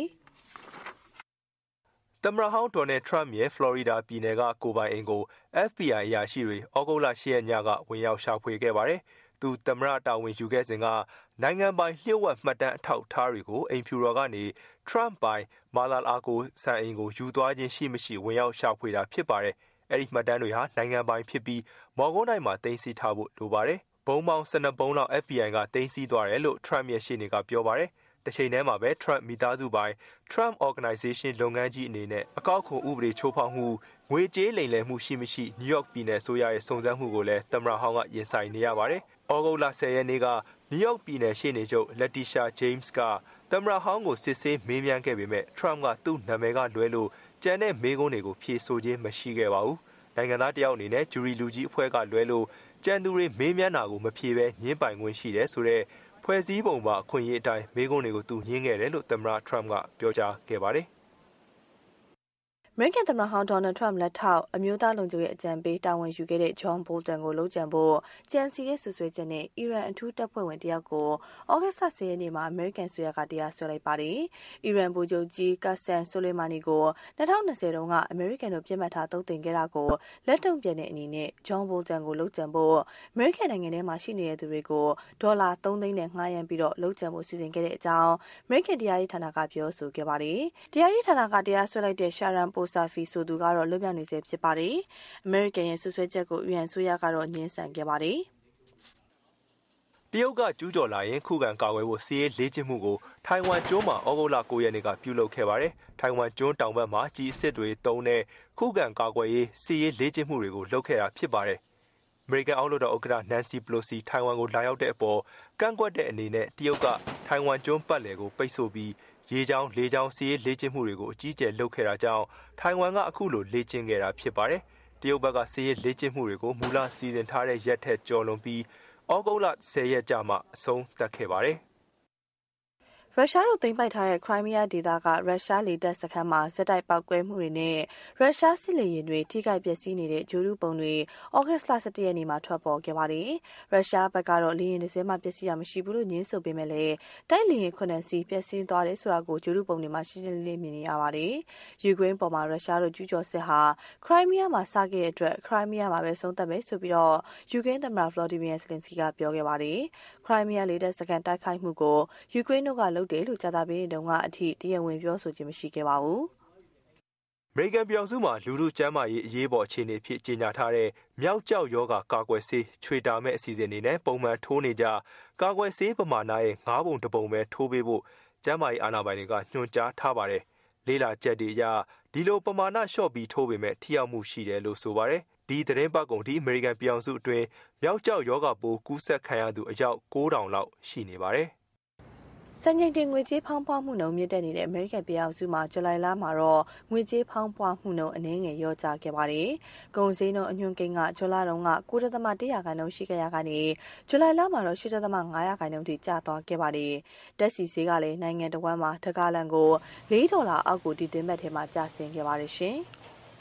။သမ္မတဟောင်းဒေါ်နယ်ထရမ့်ရဲ့ Florida ပြည်နယ်ကကိုယ်ပိုင်အိမ်ကို FBI အရာရှိတွေဩဂုတ်လ10ရက်ညကဝင်ရောက်ရှာဖွေခဲ့ပါတယ်။သူသမ္မတတာဝန်ယူခဲ့စဉ်ကနိုင်ငံပိုင်လျှို့ဝှက်မှတ်တမ်းအထောက်အထားတွေကိုအိမ်ဖြူတော်ကနေထရမ့်ပိုင်မာလာအာကိုစံအိမ်ကိုယူသွားခြင်းရှိမရှိဝင်ရောက်ရှာဖွေတာဖြစ်ပါတယ်။အဲ့ဒီမှတ်တမ်းတွေဟာနိုင်ငံပိုင်ဖြစ်ပြီးမော်ဂွန်းတိုင်းမှာတင်စီထားဖို့လိုပါတယ်။ဘုံပေါင်း12ဘုံလောက် FBI ကတင်စီသွားတယ်လို့ထရမ့်ရဲ့ရှေ့နေကပြောပါတယ်။တစ်ချိန်တည်းမှာပဲထရမ့်မိသားစုပိုင် Trump Organization လုပ်ငန်းကြီးအနေနဲ့အကောက်ခွန်ဥပဒေချိုးဖောက်မှုငွေကြေးလိမ်လည်မှုရှိမရှိနယူးယောက်ပြည်နယ်ဆိုရရဲ့စုံစမ်းမှုကိုလည်းသမ္မတဟောင်းကရင်ဆိုင်နေရပါတယ်။ဩဂုတ်လ10ရက်နေ့ကနယူးယောက်ပြည်နယ်ရှေ့နေချုပ်လက်တီရှာဂျိမ်းစ်ကသမ္မတဟောင်းကိုစစ်ဆေးမေးမြန်းခဲ့ပေမဲ့ထရမ့်ကသူ့နာမည်ကလွဲလို့ကျန်တဲ့မေးခွန်းတွေကိုဖြေဆိုခြင်းမရှိခဲ့ပါဘူးနိုင်ငံသားတယောက်အနေနဲ့ဂျူရီလူကြီးအဖွဲ့ကလွဲလို့ကျန်သူတွေမေးမြန်းတာကိုမဖြေဘဲညှင်းပိုင်ခွင့်ရှိတယ်ဆိုတဲ့ဖွဲ့စည်းပုံပါအခွင့်အရေးအတိုင်းမေးခွန်းတွေကိုသူညှင်းခဲ့တယ်လို့သမ္မတထရမ့်ကပြောကြားခဲ့ပါတယ်အမေရိကန်သမ္မတဟောင်းဒေါ်နယ်ထရမ့်လက်ထောက်အမျိုးသားလုံခြုံရေးအကြံပေးတာဝန်ယူခဲ့တဲ့ဂျွန်ဘိုတန်ကိုလုပ်ကြံဖို့ကြံစည်တဲ့ဆွဆွဲချက်နဲ့အီရန်အထူးတပ်ဖွဲ့ဝင်တယောက်ကိုဩဂတ်စ်10ရက်နေ့မှာအမေရိကန်ဆိုရကတရားစွဲလိုက်ပါတယ်။အီရန်ဗိုလ်ချုပ်ကြီးကာဆန်ဆိုလေမာနီကို2020တုန်းကအမေရိကန်တို့ပြစ်မှတ်ထားတုံ့တင်ခဲ့တာကိုလက်တုံ့ပြန်တဲ့အနေနဲ့ဂျွန်ဘိုတန်ကိုလုပ်ကြံဖို့အမေရိကန်နိုင်ငံထဲမှာရှိနေတဲ့သူတွေကိုဒေါ်လာ3သိန်းနဲ့ငှားရမ်းပြီးတော့လုပ်ကြံဖို့စီစဉ်ခဲ့တဲ့အကြောင်းအမေရိကန်တရားရေးဌာနကပြောဆိုခဲ့ပါတယ်။တရားရေးဌာနကတရားစွဲလိုက်တဲ့ရှာရန်ပိုဆာဖီဆိုသူကတော့လွတ်မြောက်နေစေဖြစ်ပါတယ်။အမေရိကန်ရဲ့ဆွဆွဲချက်ကိုအီရန်ဆိုရကတော့ညှင်းဆန်ခဲ့ပါတယ်။တရုတ်ကကျူးကျော်လာရင်ခုခံကာကွယ်ဖို့စီးရေးလေ့ကျင့်မှုကိုထိုင်ဝမ်ကျွန်းမှာဩဂုတ်လ9ရက်နေ့ကပြုလုပ်ခဲ့ပါတယ်။ထိုင်ဝမ်ကျွန်းတောင်ဘက်မှာကြီးအစ်စ်တွေတုံးတဲ့ခုခံကာကွယ်ရေးစီးရေးလေ့ကျင့်မှုတွေကိုလုပ်ခဲ့တာဖြစ်ပါတယ်။အမေရိကန်အောက်လွှတ်တော်ဥက္ကဋ္ဌနန်စီပလိုစီထိုင်ဝမ်ကိုလာရောက်တဲ့အပေါ်ကန့်ကွက်တဲ့အနေနဲ့တရုတ်ကထိုင်ဝမ်ကျွန်းပတ်လည်ကိုပိတ်ဆို့ပြီးရေကြောင်းလေကြောင်းစီးရေးလေ့ကျင့်မှုတွေကိုအကြီးအကျယ်လုပ်ခဲ့တာကြောင့်ထိုင်ဝမ်ကအခုလိုလေ့ကျင့်ခဲ့တာဖြစ်ပါတယ်။တရုတ်ဘက်ကစီးရေးလေ့ကျင့်မှုတွေကိုမူလစီစဉ်ထားတဲ့ရက်ထက်ကျော်လွန်ပြီးဩဂုတ်လ10ရက်ကြာမှအဆုံးသတ်ခဲ့ပါတယ်။ရုရှားတို့သိမ်းပိုက်ထားတဲ့ခရိုင်းမီးယားဒေသကရုရှားလေတပ်စခန်းမှာဇက်တိုက်ပောက်ကွဲမှုတွေနဲ့ရုရှားစစ်လေယာဉ်တွေထိခိုက်ပျက်စီးနေတဲ့ဂျိုးရူပုံတွေဩဂတ်စ်လ17ရက်နေ့မှာထွက်ပေါ်ခဲ့ပါတယ်။ရုရှားဘက်ကတော့လေယာဉ်တစ်စင်းမှပျက်စီးရမရှိဘူးလို့ညင်းဆိုပေမဲ့လည်းတိုက်လေယာဉ်9စီးပျက်စီးသွားတယ်ဆိုတာကိုဂျိုးရူပုံတွေမှာရှင်းရှင်းလင်းလင်းမြင်နေရပါတယ်။ယူကရိန်းပေါ်မှာရုရှားတို့ကျူးကျော်စစ်ဟာခရိုင်းမီးယားမှာစခဲ့တဲ့အတွက်ခရိုင်းမီးယားမှာပဲဆုံးသက်မယ်ဆိုပြီးတော့ယူကရိန်းသမ္မတဗလော်ဒီမီယာဇလင်စကီကပြောခဲ့ပါတယ်။ခရိုင်းမီးယားလေတပ်စခန်းတိုက်ခိုက်မှုကိုယူကရိန်းတို့ကလုပ်တယ်လို့ကြာသပတေးနေ့တုန်းကအထိတရားဝင်ပြောဆိုခြင်းမရှိခဲ့ပါဘူး။အမေရိကန်ပြည်ထောင်စုမှာလူထုကျန်းမာရေးအရေးပေါ်အခြေအနေဖြစ်ကြေညာထားတဲ့မြောက်ကျောက်ရောဂါကာကွယ်ဆေးချွေတာမဲ့အစီအစဉ်တွေနဲ့ပုံမှန်ထိုးနေကြကာကွယ်ဆေးပမာဏရဲ့9ပုံ1ပုံပဲထိုးပေးဖို့ကျန်းမာရေးအာဏာပိုင်တွေကညွှန်ကြားထားပါတယ်။လေးလာချက်တွေအရဒီလိုပမာဏလျှော့ပြီးထိုးပေမဲ့ထိရောက်မှုရှိတယ်လို့ဆိုပါတယ်။ဒီသတင်းပတ်ကုန်ဒီအမေရိကန်ပြည်ထောင်စုအတွင်းမြောက်ကျောက်ရောဂါပိုးကူးစက်ခံရသူအယောက်9000လောက်ရှိနေပါတယ်။စံချိန်တင်ငွေကြေးဖောင်းပွားမှုနှုန်းမြင့်တက်နေတဲ့အမေရိကန်ပြည်ထောင်စုမှာဇူလိုင်လမှာတော့ငွေကြေးဖောင်းပွားမှုနှုန်းအနည်းငယ်လျော့ကျခဲ့ပါတယ်။ကုန်စည်နှုန်းအညွှန်းကိန်းကဇူလိုင်တုန်းက9.1% ရှိခဲ့ရကနေဇူလိုင်လမှာတော့8.5% ထိကျသွားခဲ့ပါတယ်။ဓာတ်ဆီဈေးကလည်းနိုင်ငံတော်ဝန်မှာတဂါလံကို$4အောက်ကိုဒီတင်မဲ့ထဲမှာကျဆင်းခဲ့ပါတယ်ရှင်။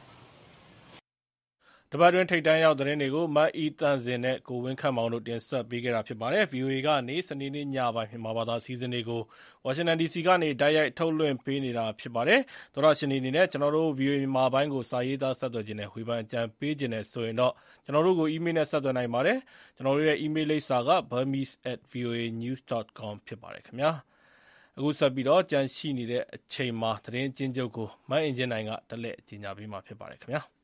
တပတ်တွင်ထိပ်တန်းရောက်သတင်းတွေကိုမတ်အီတန်စင်နဲ့ကိုဝင်းခန့်မောင်တို့တင်ဆက်ပေးခဲ့တာဖြစ်ပါတယ်။ VOA ကနေစနေနေ့ညပိုင်းမြန်မာဘာသာအစီအစဉ်တွေကိုဝါရှင်တန် DC ကနေတိုက်ရိုက်ထုတ်လွှင့်ပေးနေတာဖြစ်ပါတယ်။သောရရှင်နေနဲ့ကျွန်တော်တို့ VOA မြန်မာပိုင်းကိုစာရေးသားဆက်သွယ်ခြင်းနဲ့ဝေဖန်အကြံပေးခြင်းနဲ့ဆိုရင်တော့ကျွန်တော်တို့ကို email နဲ့ဆက်သွယ်နိုင်ပါတယ်။ကျွန်တော်တို့ရဲ့ email လိပ်စာက burmese@voanews.com ဖြစ်ပါတယ်ခင်ဗျာ။အခုဆက်ပြီးတော့ကြန့်ရှိနေတဲ့အချိန်မှာသတင်းကျဉ်းချုပ်ကိုမတ်အင်ဂျင်နိုင်ကတက်လက်ကြီးညာပေးမှာဖြစ်ပါတယ်ခင်ဗျာ။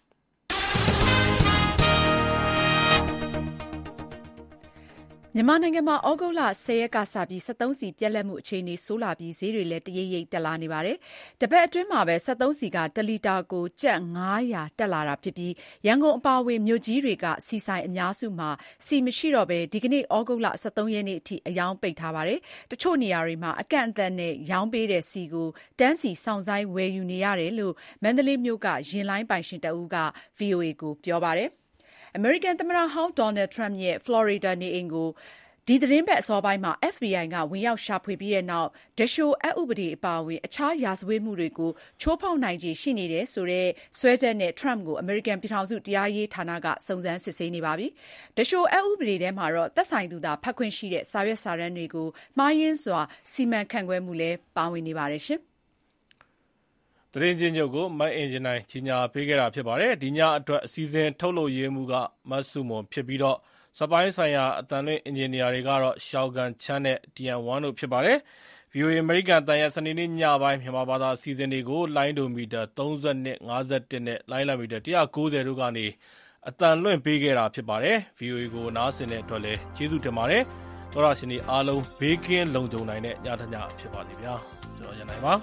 မြန်မာနိုင်ငံမှာဩဂုတ်လ10ရက်ကစပြီး73စီပြက်လက်မှုအခြေအနေဆိုးလာပြီးဈေးတွေလည်းတရိပ်ရိပ်တက်လာနေပါတယ်။တပတ်အတွင်းမှာပဲ73စီက1လီတာကိုကျပ်900တက်လာတာဖြစ်ပြီးရန်ကုန်အပါအဝင်မြို့ကြီးတွေကစီဆိုင်အများစုမှာစီမရှိတော့ဘဲဒီကနေ့ဩဂုတ်လ23ရက်နေ့အထိအယောင်ပိတ်ထားပါတယ်။တချို့နေရာတွေမှာအကန့်အသတ်နဲ့ရောင်းပေးတဲ့စီကိုတန်းစီဆောင်ဆိုင်ဝယ်ယူနေရတယ်လို့မန္တလေးမြို့ကရင်လိုင်းပိုင်ရှင်တဦးက VOA ကိုပြောပါတယ်။အမေရိကန်သမ္မတဟောင်းဒေါ်နယ်ထရမ့်ရဲ့ဖလော်ရီဒါနေအိမ်ကိုဒီသတင်းပတ်အစောပိုင်းမှာ FBI ကဝင်ရောက်ရှာဖွေပြီးတဲ့နောက်ဒရှိုအက်ဥပဒေအပါအဝင်အခြားရာဇဝတ်မှုတွေကိုချိုးဖောက်နိုင်ခြေရှိနေတယ်ဆိုတဲ့စွဲချက်နဲ့ထရမ့်ကိုအမေရိကန်ပြည်ထောင်စုတရားရေးဌာနကစုံစမ်းစစ်ဆေးနေပါပြီ။ဒရှိုအက်ဥပဒေထဲမှာတော့သက်ဆိုင်သူသာဖတ်ခွင့်ရှိတဲ့စာရွက်စာတမ်းတွေကိုမှားယွင်းစွာစီမံခန့်ခွဲမှုလည်းပါဝင်နေပါတယ်ရှင်။သတင်းကျဉ်းချုပ်ကိုမတ်အင်ဂျင်နိုင်ကြီးညာပေးခဲ့တာဖြစ်ပါတယ်။ဒီညအတွက်အစီအစဉ်ထုတ်လုပ်ရေးမှုကမတ်စုမွန်ဖြစ်ပြီးတော့စပိုင်းဆိုင်ရာအတန်လွင့်အင်ဂျင်နီယာတွေကတော့ရှောက်ကန်ချမ်းနဲ့ DN1 တို့ဖြစ်ပါတယ်။ VOA အမေရိကန်တန်ရဲ့စနေနေ့ညပိုင်းမြန်မာဘာသာအစီအစဉ်တွေကိုလိုင်းဒိုမီတာ32 51နဲ့လိုင်းလမီတာ190တို့ကနေအတန်လွင့်ပေးခဲ့တာဖြစ်ပါတယ်။ VOA ကိုနားဆင်တဲ့အတွက်လည်းကျေးဇူးတင်ပါတယ်။သောရရှင်ဒီအားလုံးဘေးကင်းလုံခြုံနိုင်တဲ့ညထညဖြစ်ပါစေဗျာ။ကျွန်တော်ရနိုင်ပါ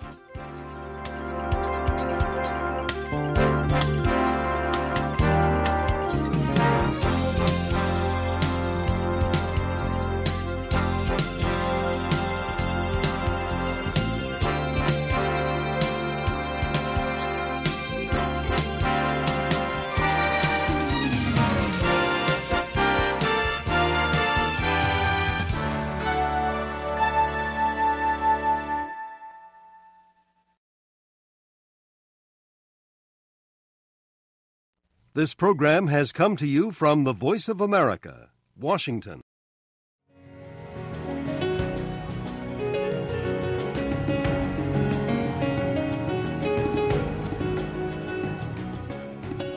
This program has come to you from the Voice of America, Washington.